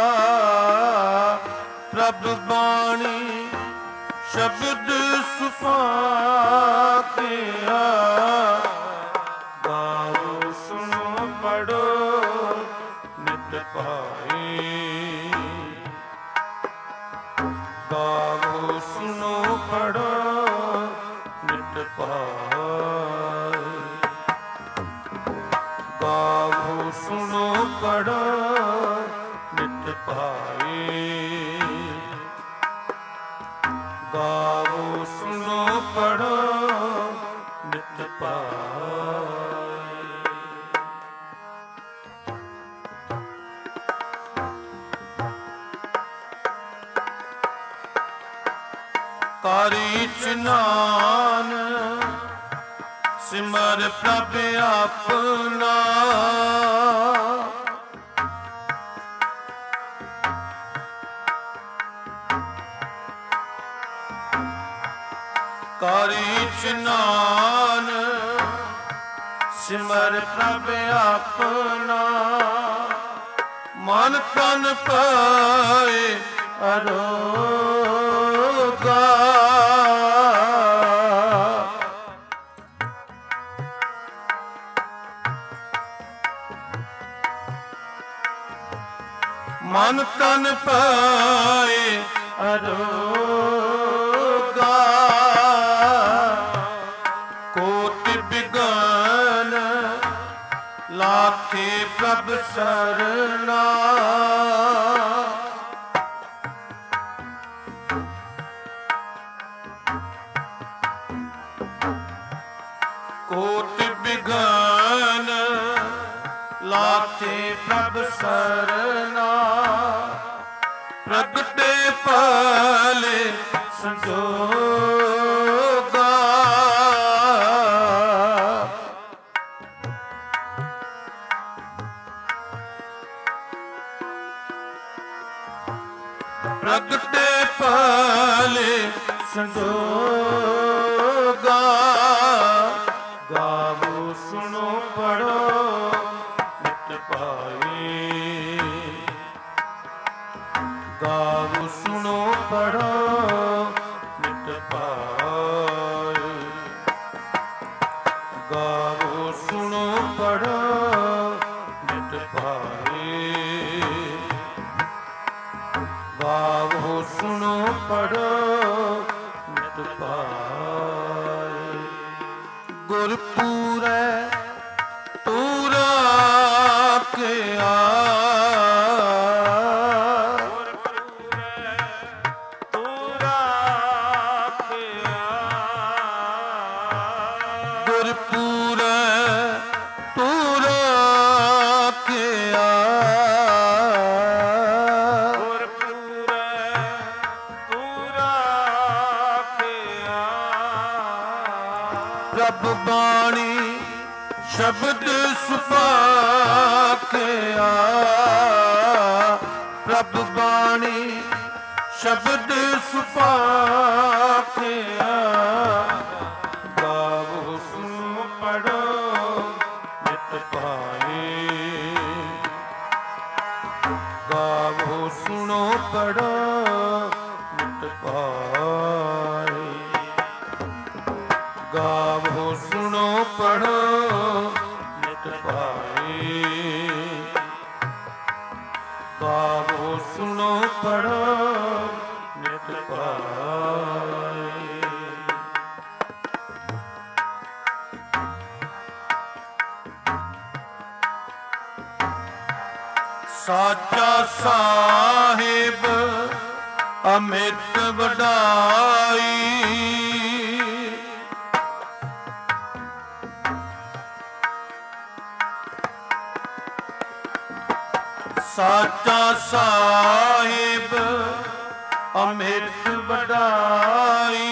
A: ਪ੍ਰਭ ਬਾਣੀ ਸ਼ਬਦ ਸੁਭਾਕਿਆ ਗਾਓ ਸੁਣੋ ਪੜੋ ਨਿਤ ਭਾਈ ਗਾਓ ਸੁਣੋ ਪੜੋ ਨਿਤ ਭਾਈ ਗਾਓ ਸੁਣੋ ਪੜੋ ਨਿਤ ਭਾਈ ਗਾਓ ਸੁਣੋ ਪੜੋ ਨਿਤ ਭਾਈ ਕਾਰੀ ਚਨਾਨ ਸਿਮਰ ਪ੍ਰਭ ਆਪਣਾ ਕਾਰੀ ਚਨਾਨ ਸਿਮਰ ਪ੍ਰਭ ਆਪਣਾ ਮਨ ਤਨ ਪਾਏ ਅਰੋਗਾ ਮਨ ਤਨ ਪਾਏ ਅਰੋਗਾ ਕੋਟਿ ਬਿਗਨ ਲਾਖੇ ਪ੍ਰਭ ਸਰਨਾ ਕੋਟਿ ਬਿਗਨ ਲਾਖੇ ਪ੍ਰਭ ਸਰਨਾ ਪ੍ਰਗਟੇ ਪਾਲੇ ਸੰਜੋਗਾ ਪ੍ਰਗਟੇ ਪਾਲੇ ਸੰਜੋਗਾ ਗਾਵੋ ਸੁਣੋ ਪੜੋ ਨਿਤ ਭਾਈ ਗਾਵੋ ਸੁਣੋ ਪੜੋ ਨਿਤ ਭਾਈ ਗਾਵੋ ਸੁਣੋ ਪੜੋ ਨਿਤ ਭਾਈ ਗਾਵੋ ਸੁਣੋ ਪੜੋ ਨਿਤ ਭਾਈ ਗੁਰ ਪੂਰੈ ਪੂਰਾ ਕਿਆ ਗੁਰ ਪੂਰੈ ਪੂਰਾ ਕਿਆ
B: ਗੁਰ ਪੂਰੈ ਪੂਰਾ ਕਿਆ
A: ਪ੍ਰਭ ਬਾਣੀ ਸ਼ਬਦ ਸੁਭਾਕਿਆ ਪ੍ਰਭ ਬਾਣੀ ਸ਼ਬਦ ਸੁਭਾਕਿਆ ਗਾਵੋ ਸੁਣੋ ਪੜੋ ਨਿਤ ਭਾਈ ਗਾਵੋ ਸੁਣੋ ਪੜੋ ਨਿਤ ਭਾਈ ਗਾਵੋ ਸੁਣੋ ਪੜੋ ਨਿਤ ਭਾਈ ਗਾਵੋ ਸੁਣੋ ਪੜੋ ਨਿਤ ਭਾਈ ਸਾਚਾ ਸਾਹਿਬ ਅਮਿਤ ਵਡਾਈ ਸਾਚਾ ਸਾਹਿਬ ਅਮਿਤ ਵਡਾਈ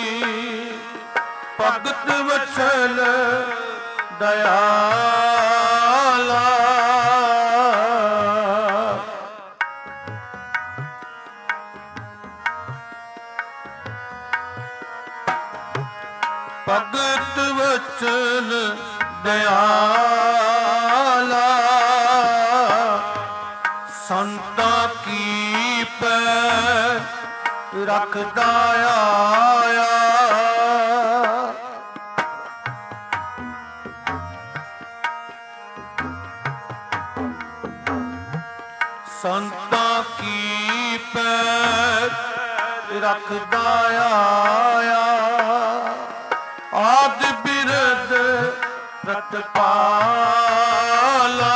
A: ਭਗਤ ਵਛਲ ਦਇਆਲਾ ਭਗਤ ਵਚਨ ਦਇਆਲਾ ਸੰਤਾਂ ਕੀ ਪੈਰ ਰੱਖਦਾ ਆਇਆ ਸੰਤਾਂ ਕੀ ਪੈਰ ਰੱਖਦਾ ਆਇਆ ਆਦਿ ਬਿਰਧ ਪ੍ਰਤਪਾਲਾ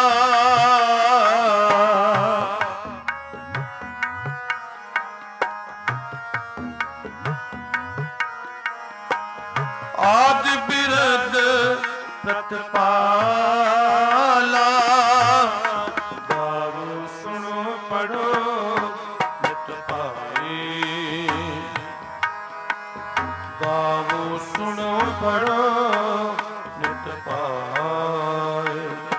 A: ਆਦਿ ਬਿਰਧ ਪ੍ਰਤਪਾਲਾ ਗਾਵੋ ਸੁਣੋ ਪੜੋ ਨਿਤ ਭਾਈ ਗਾਵੋ ਸੁਣੋ ਪੜੋ ਨਿਤ ਭਾਈ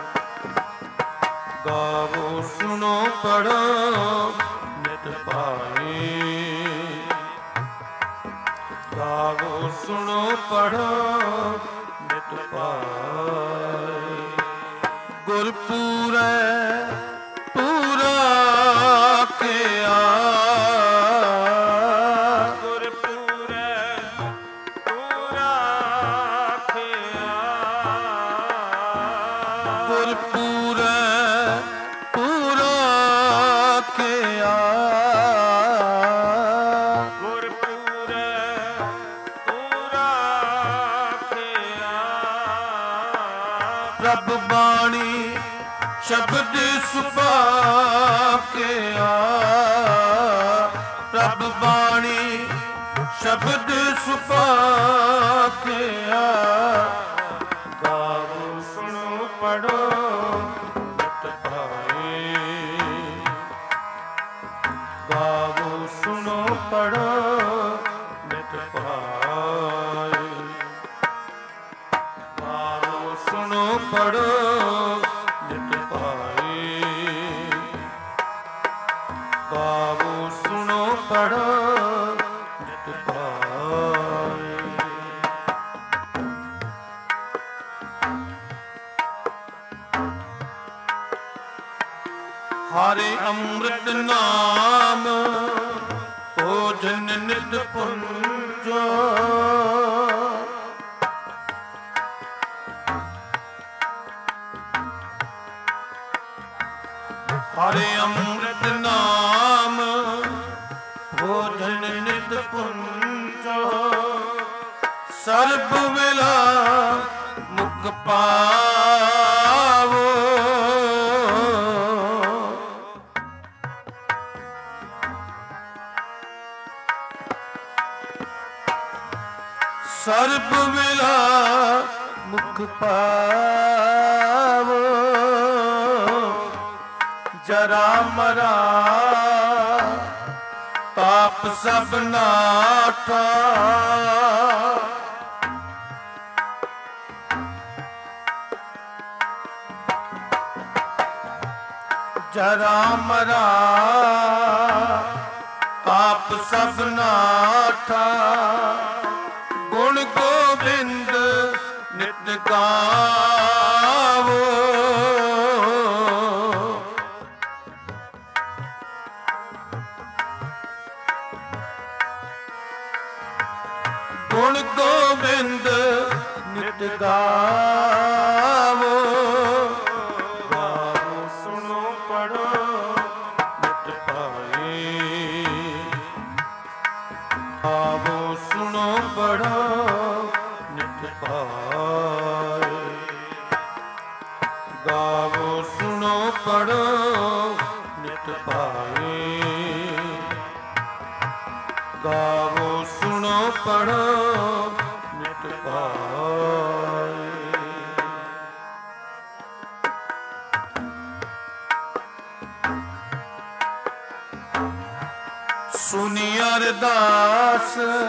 A: ਗਾਵੋ ਸੁਣੋ ਪੜੋ ਨਿਤ ਭਾਈ ਗਾਵੋ ਸੁਣੋ ਪੜੋ ਨਿਤ ਭਾਈ ਗੁਰਪੂਰੈ ਪੂਰਾ ਕਿਆ
B: ਗੁਰਪੂਰੈ ਪੂਰਾ ਖਿਆ
A: ਗੁਰਪੂਰੈ ਪੂਰਾ ਕਿਆ
B: ਗੁਰਪੂਰੈ ਪੂਰਾ ਖਿਆ
A: ਪ੍ਰਭ ਬਾਣੀ ਸ਼ਬਦ ਸੁਭਾਕਿਆ ਪ੍ਰਭ ਬਾਣੀ ਸ਼ਬਦ ਸੁਭਾਕਿਆ ਗਾਵੋ ਸੁਣੋ ਪੜੋ ਨਿਤ ਭਾਈ ਗਾਵੋ ਸੁਣੋ ਪੜੋ ਨਿਤ ਭਾਈ ਗਾਵੋ ਸੁਣੋ ਪੜੋ ਨਿਤ ਭਾਈ ਗਾਵੋ ਸੁਣੋ ਪੜੋ ਨਿਤ ਭਾਈ ਹਰਿ ਅੰਮ੍ਰਿਤ ਨਾਮ ਭੋਜਨ ਨਿਤ ਪੁੰਜੋ ਹਰਿ ਅੰਮ੍ਰਿਤ ਨਾਮ ਭੋਜਨ ਨਿਤ ਪੁੰਜੋ ਸਰਬ ਵੇਲਾ ਮੁਖ ਪਾਵੋ ਸਰਬ ਵੇਲਾ ਮੁਖ ਪਾਵੋ ਜਰਾ ਮਰਾ ਪਾਪ ਸਭ ਨਾਠਾ ਜਰਾ ਮਰਾ ਪਾਪ ਸਭ ਨਾਠਾ ਗੁਣ ਗੋਬਿੰਦ ਨਿਤ ਗਾਵੋ ਗੁਣ ਗੋਬਿੰਦ ਨਿਤ ਗਾਵੋ ਗਾਵੋ ਸੁਣੋ ਪੜੋ ਨਿਤ ਭਾਈ ਗਾਵੋ ਸੁਣੋ ਪੜੋ ਨਿਤ ਭਾਈ ਗਾਵੋ ਸੁਣੋ ਪੜੋ ਨਿਤ ਭਾਈ ਗਾਵੋ ਸੁਣੋ ਪੜੋ ਨਿਤ ਭਾਈ ਸੁਨੀ ਅਰਦਾਸ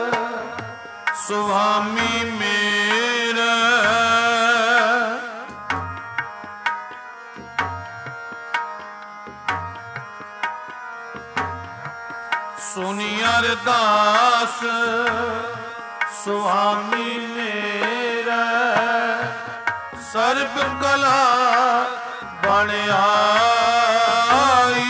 A: ਸੁਆਮੀ ਮੇਰਾ ਸੁਨੀ ਅਰਦਾਸ ਸੁਆਮੀ ਮੇਰਾ ਸਰਬ ਕਲਾ ਬਣ ਆਈ।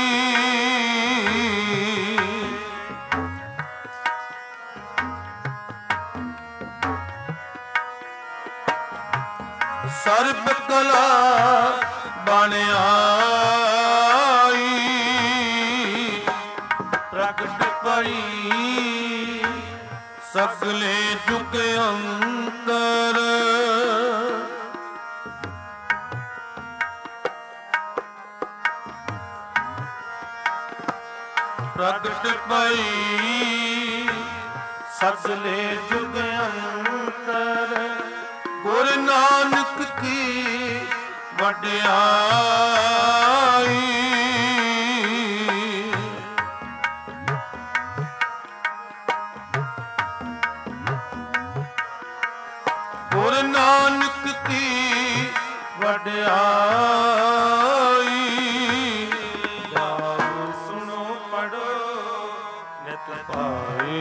A: ਸਰਬ ਕਲਾ ਬਣ ਆਈ। ਪ੍ਰਗਟ ਪਈ ਸਗਲੇ ਜੁਗ ਅੰਦਰ। ਪ੍ਰਗਟ ਪਈ ਸਗਲੇ ਜੁਗ ਅੰਦਰ। ਗੁਰੂ ਨਾਨਕ ਕੀ ਵਡਿਆਈ। ਗੁਰੂ ਨਾਨਕ ਕੀ ਵਡਿਆਈ। ਗਾਵੋ ਸੁਣੋ ਪੜੋ ਨਿਤ ਪਾਏ।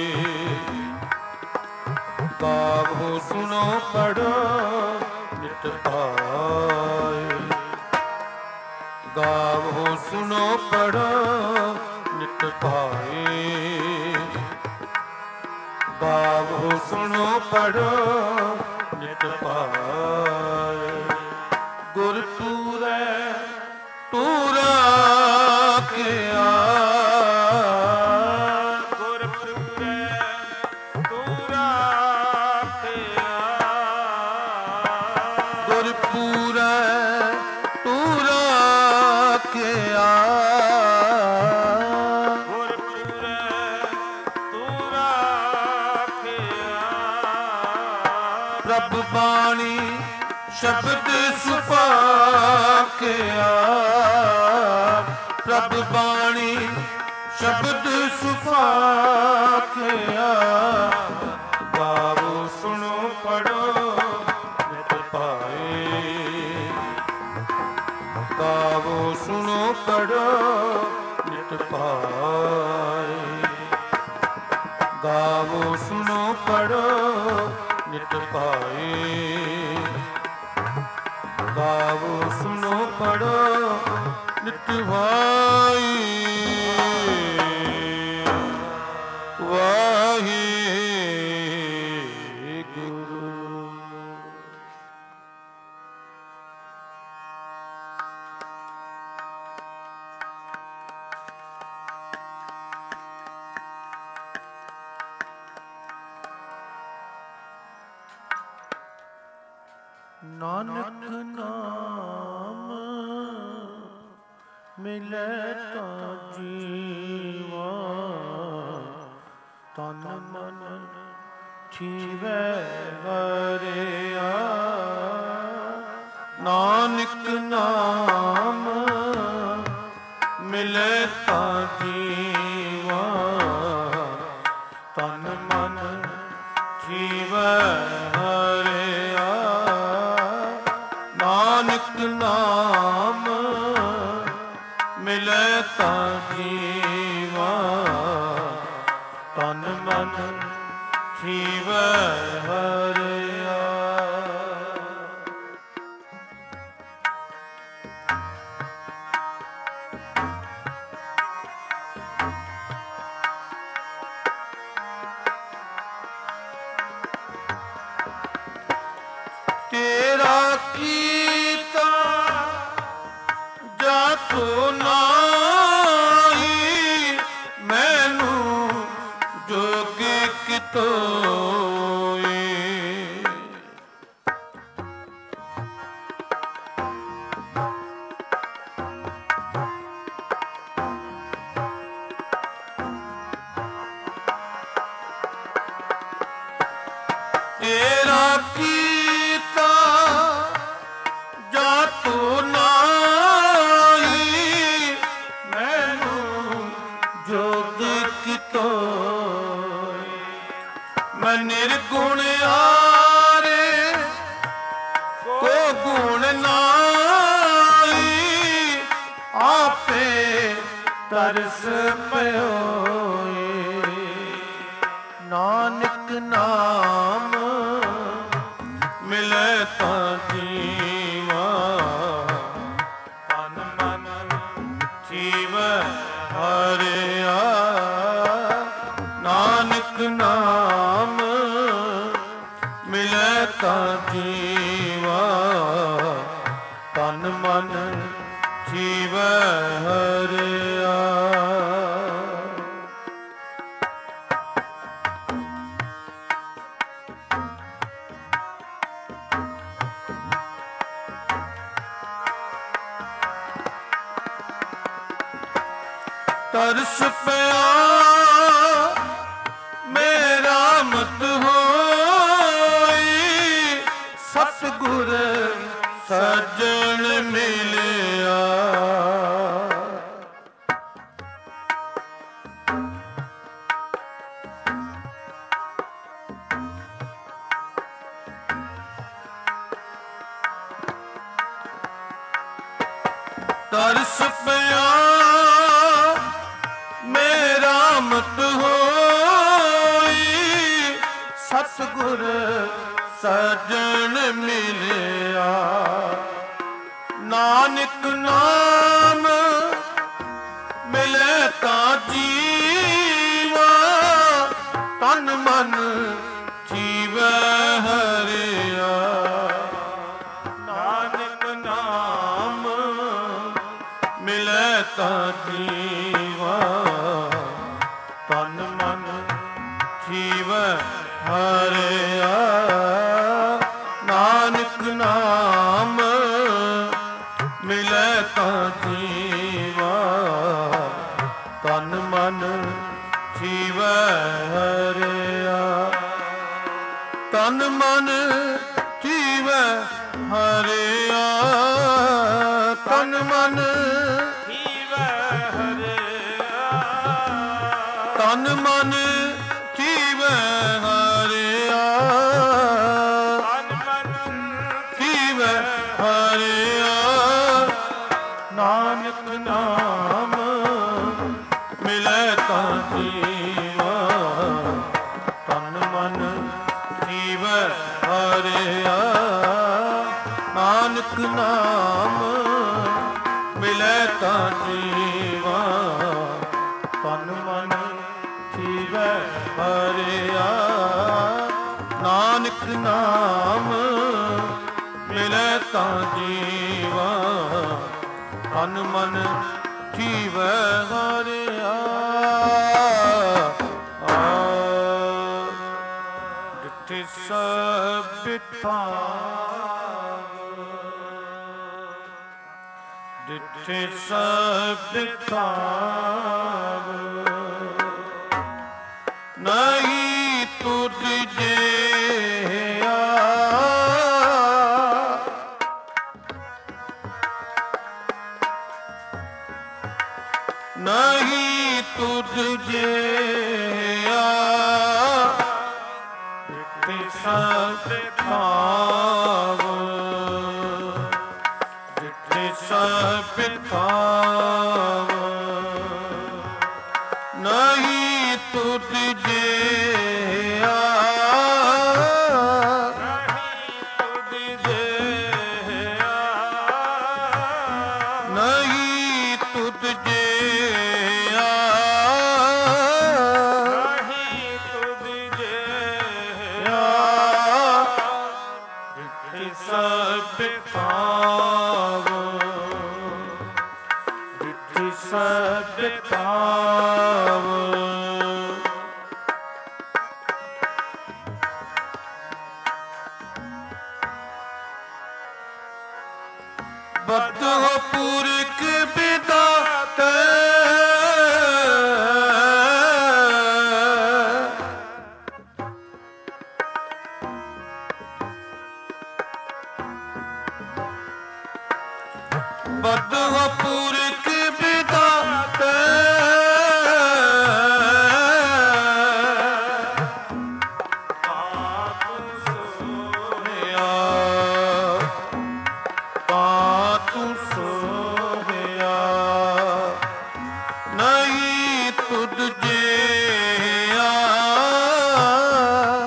A: ਗਾਵੋ ਸੁਣੋ ਪੜੋ ਨਿਤ ਪਾਏ। ਗਾਵੋ ਸੁਣੋ ਪੜੋ ਨਿਤ ਪਾਏ। ਗਾਵੋ ਸੁਣੋ ਪੜੋ ਨਿਤ ਪਾਏ। ਗੁਰ ਪੂਰੈ ਪੂਰਾ ਕਿਆ।
B: ਗੁਰ ਪੂਰੈ ਪੂਰਾ ਕਿਆ।
A: ਗੁਰ ਪੂਰੈ ਪੂਰਾ ਕਿਆ।
B: ਗੁਰ ਪੂਰੈ ਪੂਰਾ ਕਿਆ।
A: ਪ੍ਰਭ ਬਾਣੀ ਸ਼ਬਦ ਸੁਭਾਕਿਆ। ਪ੍ਰਭ ਬਾਣੀ ਸ਼ਬਦ ਸੁਭਾਕਿਆ। ਗਾਵੋ ਸੁਣੋ ਪੜੋ ਨਿਤ ਪਾਏ। ਗਾਵੋ ਸੁਣੋ ਪੜੋ ਨਿਤ ਪਾਏ। ਗਾਵੋ ਸੁਣੋ ਪੜੋ ਨਿਤ ਪਾਏ। ਗਾਵੋ ਸੁਣੋ ਪੜੋ ਨਿਤ ਵਾਈ। ਵਾਹਿਗੁਰੂ। ਨਾਨਕ ਨਾਮ ਮਿਲੇ ਤਾਂ ਜੀਵਾ। ਤਨ ਮਨ ਥੀਵੈ ਵਰਿਆ। ਨਾਨਕ ਨਾਮ ਮਿਲੇ ਤਾਂ ਜੀਵਾ। ਤਨ ਮਨ ਥੀਵੈ ਵਰਿਆ। ਨਾਨਕ ਨਾਮ ਮਿਲੇ ਤਾਂ ਜੀਵਾ। ਤਨ ਮਨ ਥੀਵੈ ਹਰਿਆ। ਤੇਰਾ ਕੀਤਾ ਜਾਤੋ ਨਾਹੀ। ਮੈਨੂੰ ਜੋਗ ਕਿਤੋਈ। ਤੇਰਾ ਕੀਤਾ ਜਾਤੋ ਨਾਹੀ। ਮੈਨੂੰ ਜੋਗ ਕਿਤੋਈ। ਮੈਂ ਨਿਰਗੁਣ ਹਾਰੇ ਕੋ ਗੁਣ ਨਾਹੀ। ਆਪੇ ਤਰਸ ਪਇਓਏ। ਨਾਨਕ ਨਾਨਕ ਨਾਮ ਮਿਲੇ ਤਾਂ ਜੀਵਾ
B: ਤਨ ਮਨ
A: ਜੀਵੈ ਹਰਿਆ ਨਾਨਕ ਨਾਮ ਮਿਲੇ ਤਾਂ ਜੀਵਾ ਤਨ ਮਨ ਜੀਵੈ ਹਰਿਆ। ਤਰਸ ਪਿਆ ਮੇਰਾ ਮਤ ਹੋਈ ਸਤਿਗੁਰ ਸੱਜਣ ਮਿਲਿਆ। ਤਰਸ ਪਿਆ ਮੇਰਾ ਮਤ ਹੋਈ ਸਤਿਗੁਰ ਸੱਜਣ ਮਿਲਿਆ। ਨਾਨਕ ਨਾਮ ਮਿਲੇ ਤਾਂ ਜੀਵਾ ਤਨ ਮਨ ਜੀਵੈ ਹਰਿਆ। ਨਾਨਕ ਨਾਮ ਮਿਲੇ ਤਾਂ ਜੀਵਾ ਤਨ ਮਨ ਜੀਵੈ ਹਰਿਆ। ਨਾਨਕ ਨਾਮ ਮਿਲੇ ਤਾਂ ਜੀਵਾ ਤਨ ਮਨ ਜੀਵੈ ਹਰਿਆ। ਤਨ ਮਨ ਜੀਵੈ ਹਰਿਆ। ਤਨ ਮਨ
B: ਜੀਵੈ ਹਰਿਆ।
A: ਤਨ ਮਨ ਜੀਵੈ ਹਰਿਆ।
B: ਤਨ ਮਨ
A: ਜੀਵੈ ਹਰਿਆ। ਨਾਨਕ ਨਾਮ ਮਿਲੇ ਤਾਂ ਜੀਵਾ ਤਨ ਮਨ ਜੀਵੈ ਹਰਿਆ। ਨਾਨਕ ਨਾਮ ਮਿਲੇ ਤਾਂ ਜੀਵਾ ਤਨ ਮਨ ਜੀਵੈ ਹਰਿਆ। ਨਾਨਕ ਨਾਮ ਮਿਲੇ ਤਾਂ ਜੀਵਾ ਤਨ ਮਨ ਜੀਵੈ ਹਰਿਆ। ਜਿੱਥੇ ਸਭ ਥਾਂ ਜਿੱਥੇ ਸਭ ਥਾਂ ਨਹੀਂ ਤੁਧ ਜਿਹਾ ਨਹੀਂ ਤੁਧ ਜਿਹਾ ਜਿੱਥੇ ਸਭ ਥਾਂ ਜਿੱਥੇ ਸਭ ਥਾਂ ਨਹੀਂ ਤੁਧ ਜਿਹਾ ਨਹੀਂ ਤੁਧ ਜਿਹਾ ਨਹੀਂ ਤੁਧ ਜਿਹਾ ਜਿੱਥੇ ਸਭ ਥਾਂ ਜਿੱਥੇ ਸਭ ਥਾਂ ਬਦੋ ਪੁਰਖ ਬਿਦਾਤੇ ਬਦੋ ਪੁਰਖ ਬਿਦਾਤੇ ਨਹੀਂ ਤੁਧ ਜਿਹਾ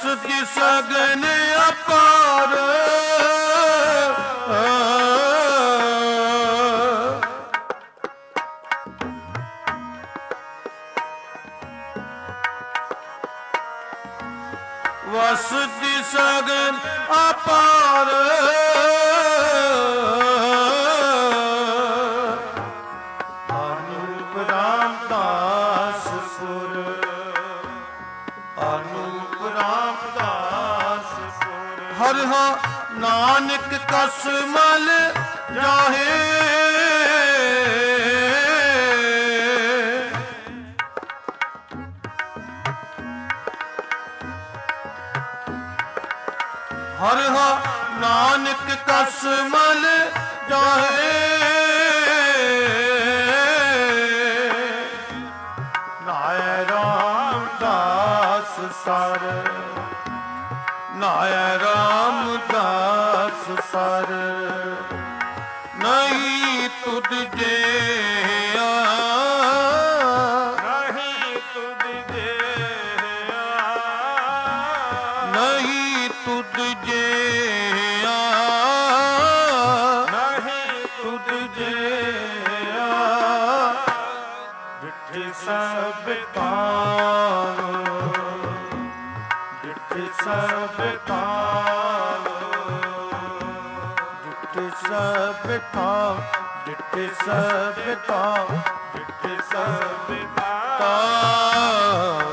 A: ਵਸਦੀ ਸਗਨ ਅਪਾਰ ਵਸਦੀ ਸਗਨ ਅਪਾਰ ਅਨੂਪ ਰਾਮਦਾਸ ਸੁਰ ਅਨੂਪ ਰਾਮਦਾਸ ਸੁਰ ਹਰਿ ਹਾਂ ਨਾਨਕ ਕਸ ਮਲ ਜਾਹੇ ਹਰ ਹਾ ਨਾਨਕ ਕਸ ਮਲ ਜਾਹੇ ਨਾਇ ਰਾਮਦਾਸ ਸਰ ਨਾਇ ਰਾਮਦਾਸ ਸਰ ਨਹੀਂ ਤੁਧ ਜਿਹਾ
B: ਨਹੀਂ ਤੁਧ ਜਿਹਾ
A: ਨਹੀਂ ਤੁਧ ਜਿਹਾ ਨਹੀਂ ਤੁਧ ਜਿਹਾ ਡਿਠ ਸਭ ਕਾਲ ਡਿਠ ਸਭ ਕਾਲ ਡਿਠ ਸਭ ਕਾਲ ਡਿਠ ਸਭ ਕਾਲ ਡਿਠ ਸਭ ਕਾਲ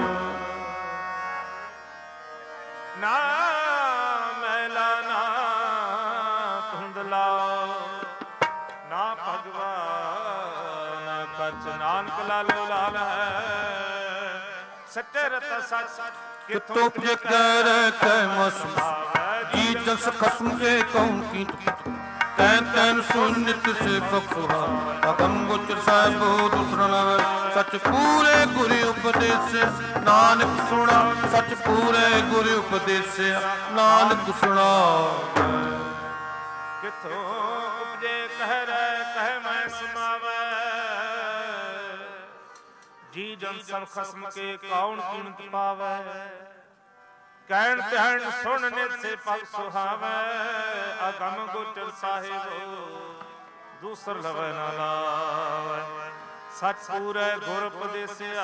B: ਨਾ ਮੈਲਾ ਨਾ ਧੁੰਦਲਾ ਨਾ ਭਗਵਾਨ ਕਛ ਨਾਨਕ ਲਾਲੋ ਲਾਲ ਹੈ ਸੱਚੇ ਰਤ ਸੱਚ
A: ਕਿਤੋਂ ਜੇ ਕਰ ਕੈ ਮਸਮ ਜੀ ਜਸ ਖਸਮ ਕੇ ਕਉ ਕੀ ਤੈਨ ਤੈਨ ਸੁਨਿਤ ਸੇ ਬਖੁਹਾ ਅਗਮ ਗੁਚਰ ਸਾਹਿਬ ਦੁਸਰਨ ਸਚ ਪੂਰੇ ਗੁਰ ਉਪਦੇਸ ਨਾਨਕ ਸੁਣਾ ਸਚ ਪੂਰੇ ਗੁਰ ਉਪਦੇਸ ਨਾਨਕ ਸੁਣਾ
B: ਕਿਥੋਂ ਉਪਜੇ ਕਹਿ ਰਹਿ ਕਹਿ ਮੈਂ ਸਮਾਵੈ ਜੀ ਜਨ ਸਭ ਖਸਮ ਕੇ ਕੌਣ ਕੀਮਤ ਪਾਵੈ ਕਹਿਣ ਕਹਿਣ ਸੁਣਨੇ ਸੇ ਪਗ ਸੁਹਾਵੈ ਅਗਮ ਗੋਚਰ ਸਾਹਿਬ ਦੂਸਰ ਲਵੈ ਨਾ ਲਾਵੈ ਸਚ ਪੂਰੇ ਗੁਰ ਉਪਦੇਸਿਆ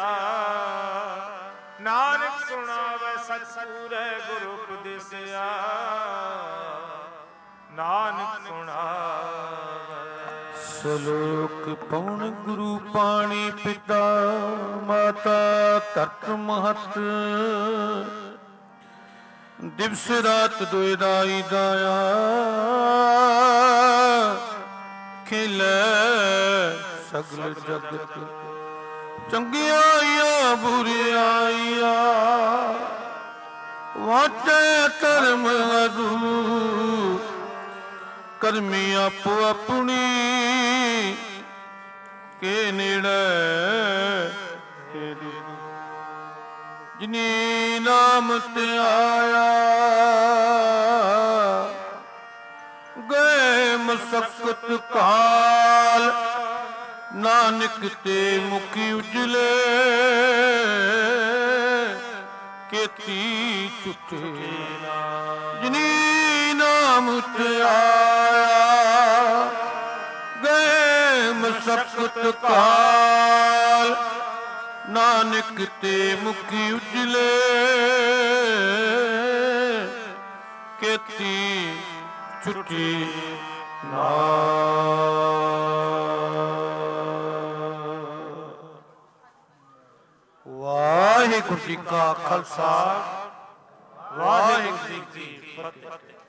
B: ਨਾਨਕ ਸੁਣਾਵੈ ਸਚ ਪੂਰੇ ਗੁਰ ਉਪਦੇਸਿਆ ਨਾਨਕ ਸੁਣਾਵੈ
A: ਸਲੋਕ ਪਉਣ ਗੁਰੂ ਪਾਣੀ ਪਿਤਾ ਮਾਤਾ ਧਰਤ ਮਹਤ ਦਿਵਸ ਰਾਤ ਦੁਇ ਦਾਈ ਦਾਇਆ ਖਿਲੇ ਸਗਲ ਜਗਤ ਚੰਗਿਆਈਆਂ ਬੁਰਿਆਈਆਂ ਵਾਚੈ ਕਰਮ ਅਦੂ ਕਰਮੀ ਆਪੋ ਆਪਣੀ ਕੇ ਨੇੜੇ ਜਿਨੀ ਨਾਮ ਤੇ ਆਇਆ ਗਏ ਮਸਕਤ ਕਾਲ ਨਾਨਕ ਤੇ ਮੁਖੀ ਉਜਲੇ ਕੇਤੀ ਛੁਟੇ ਜਿਨੀ ਨਾਮ ਤੇ ਆਇਆ ਗਏ ਮਸਕਤ ਕਾਲ ਨਾਨਕ ਤੇ ਮੁਖੀ ਉਜਲੇ ਕੇਤੀ ਛੁਟੀ ਨਾ ਵਾਹਿਗੁਰੂ ਜੀ ਕਾ ਖਾਲਸਾ ਵਾਹਿਗੁਰੂ ਜੀ ਕੀ ਫਤਿਹ।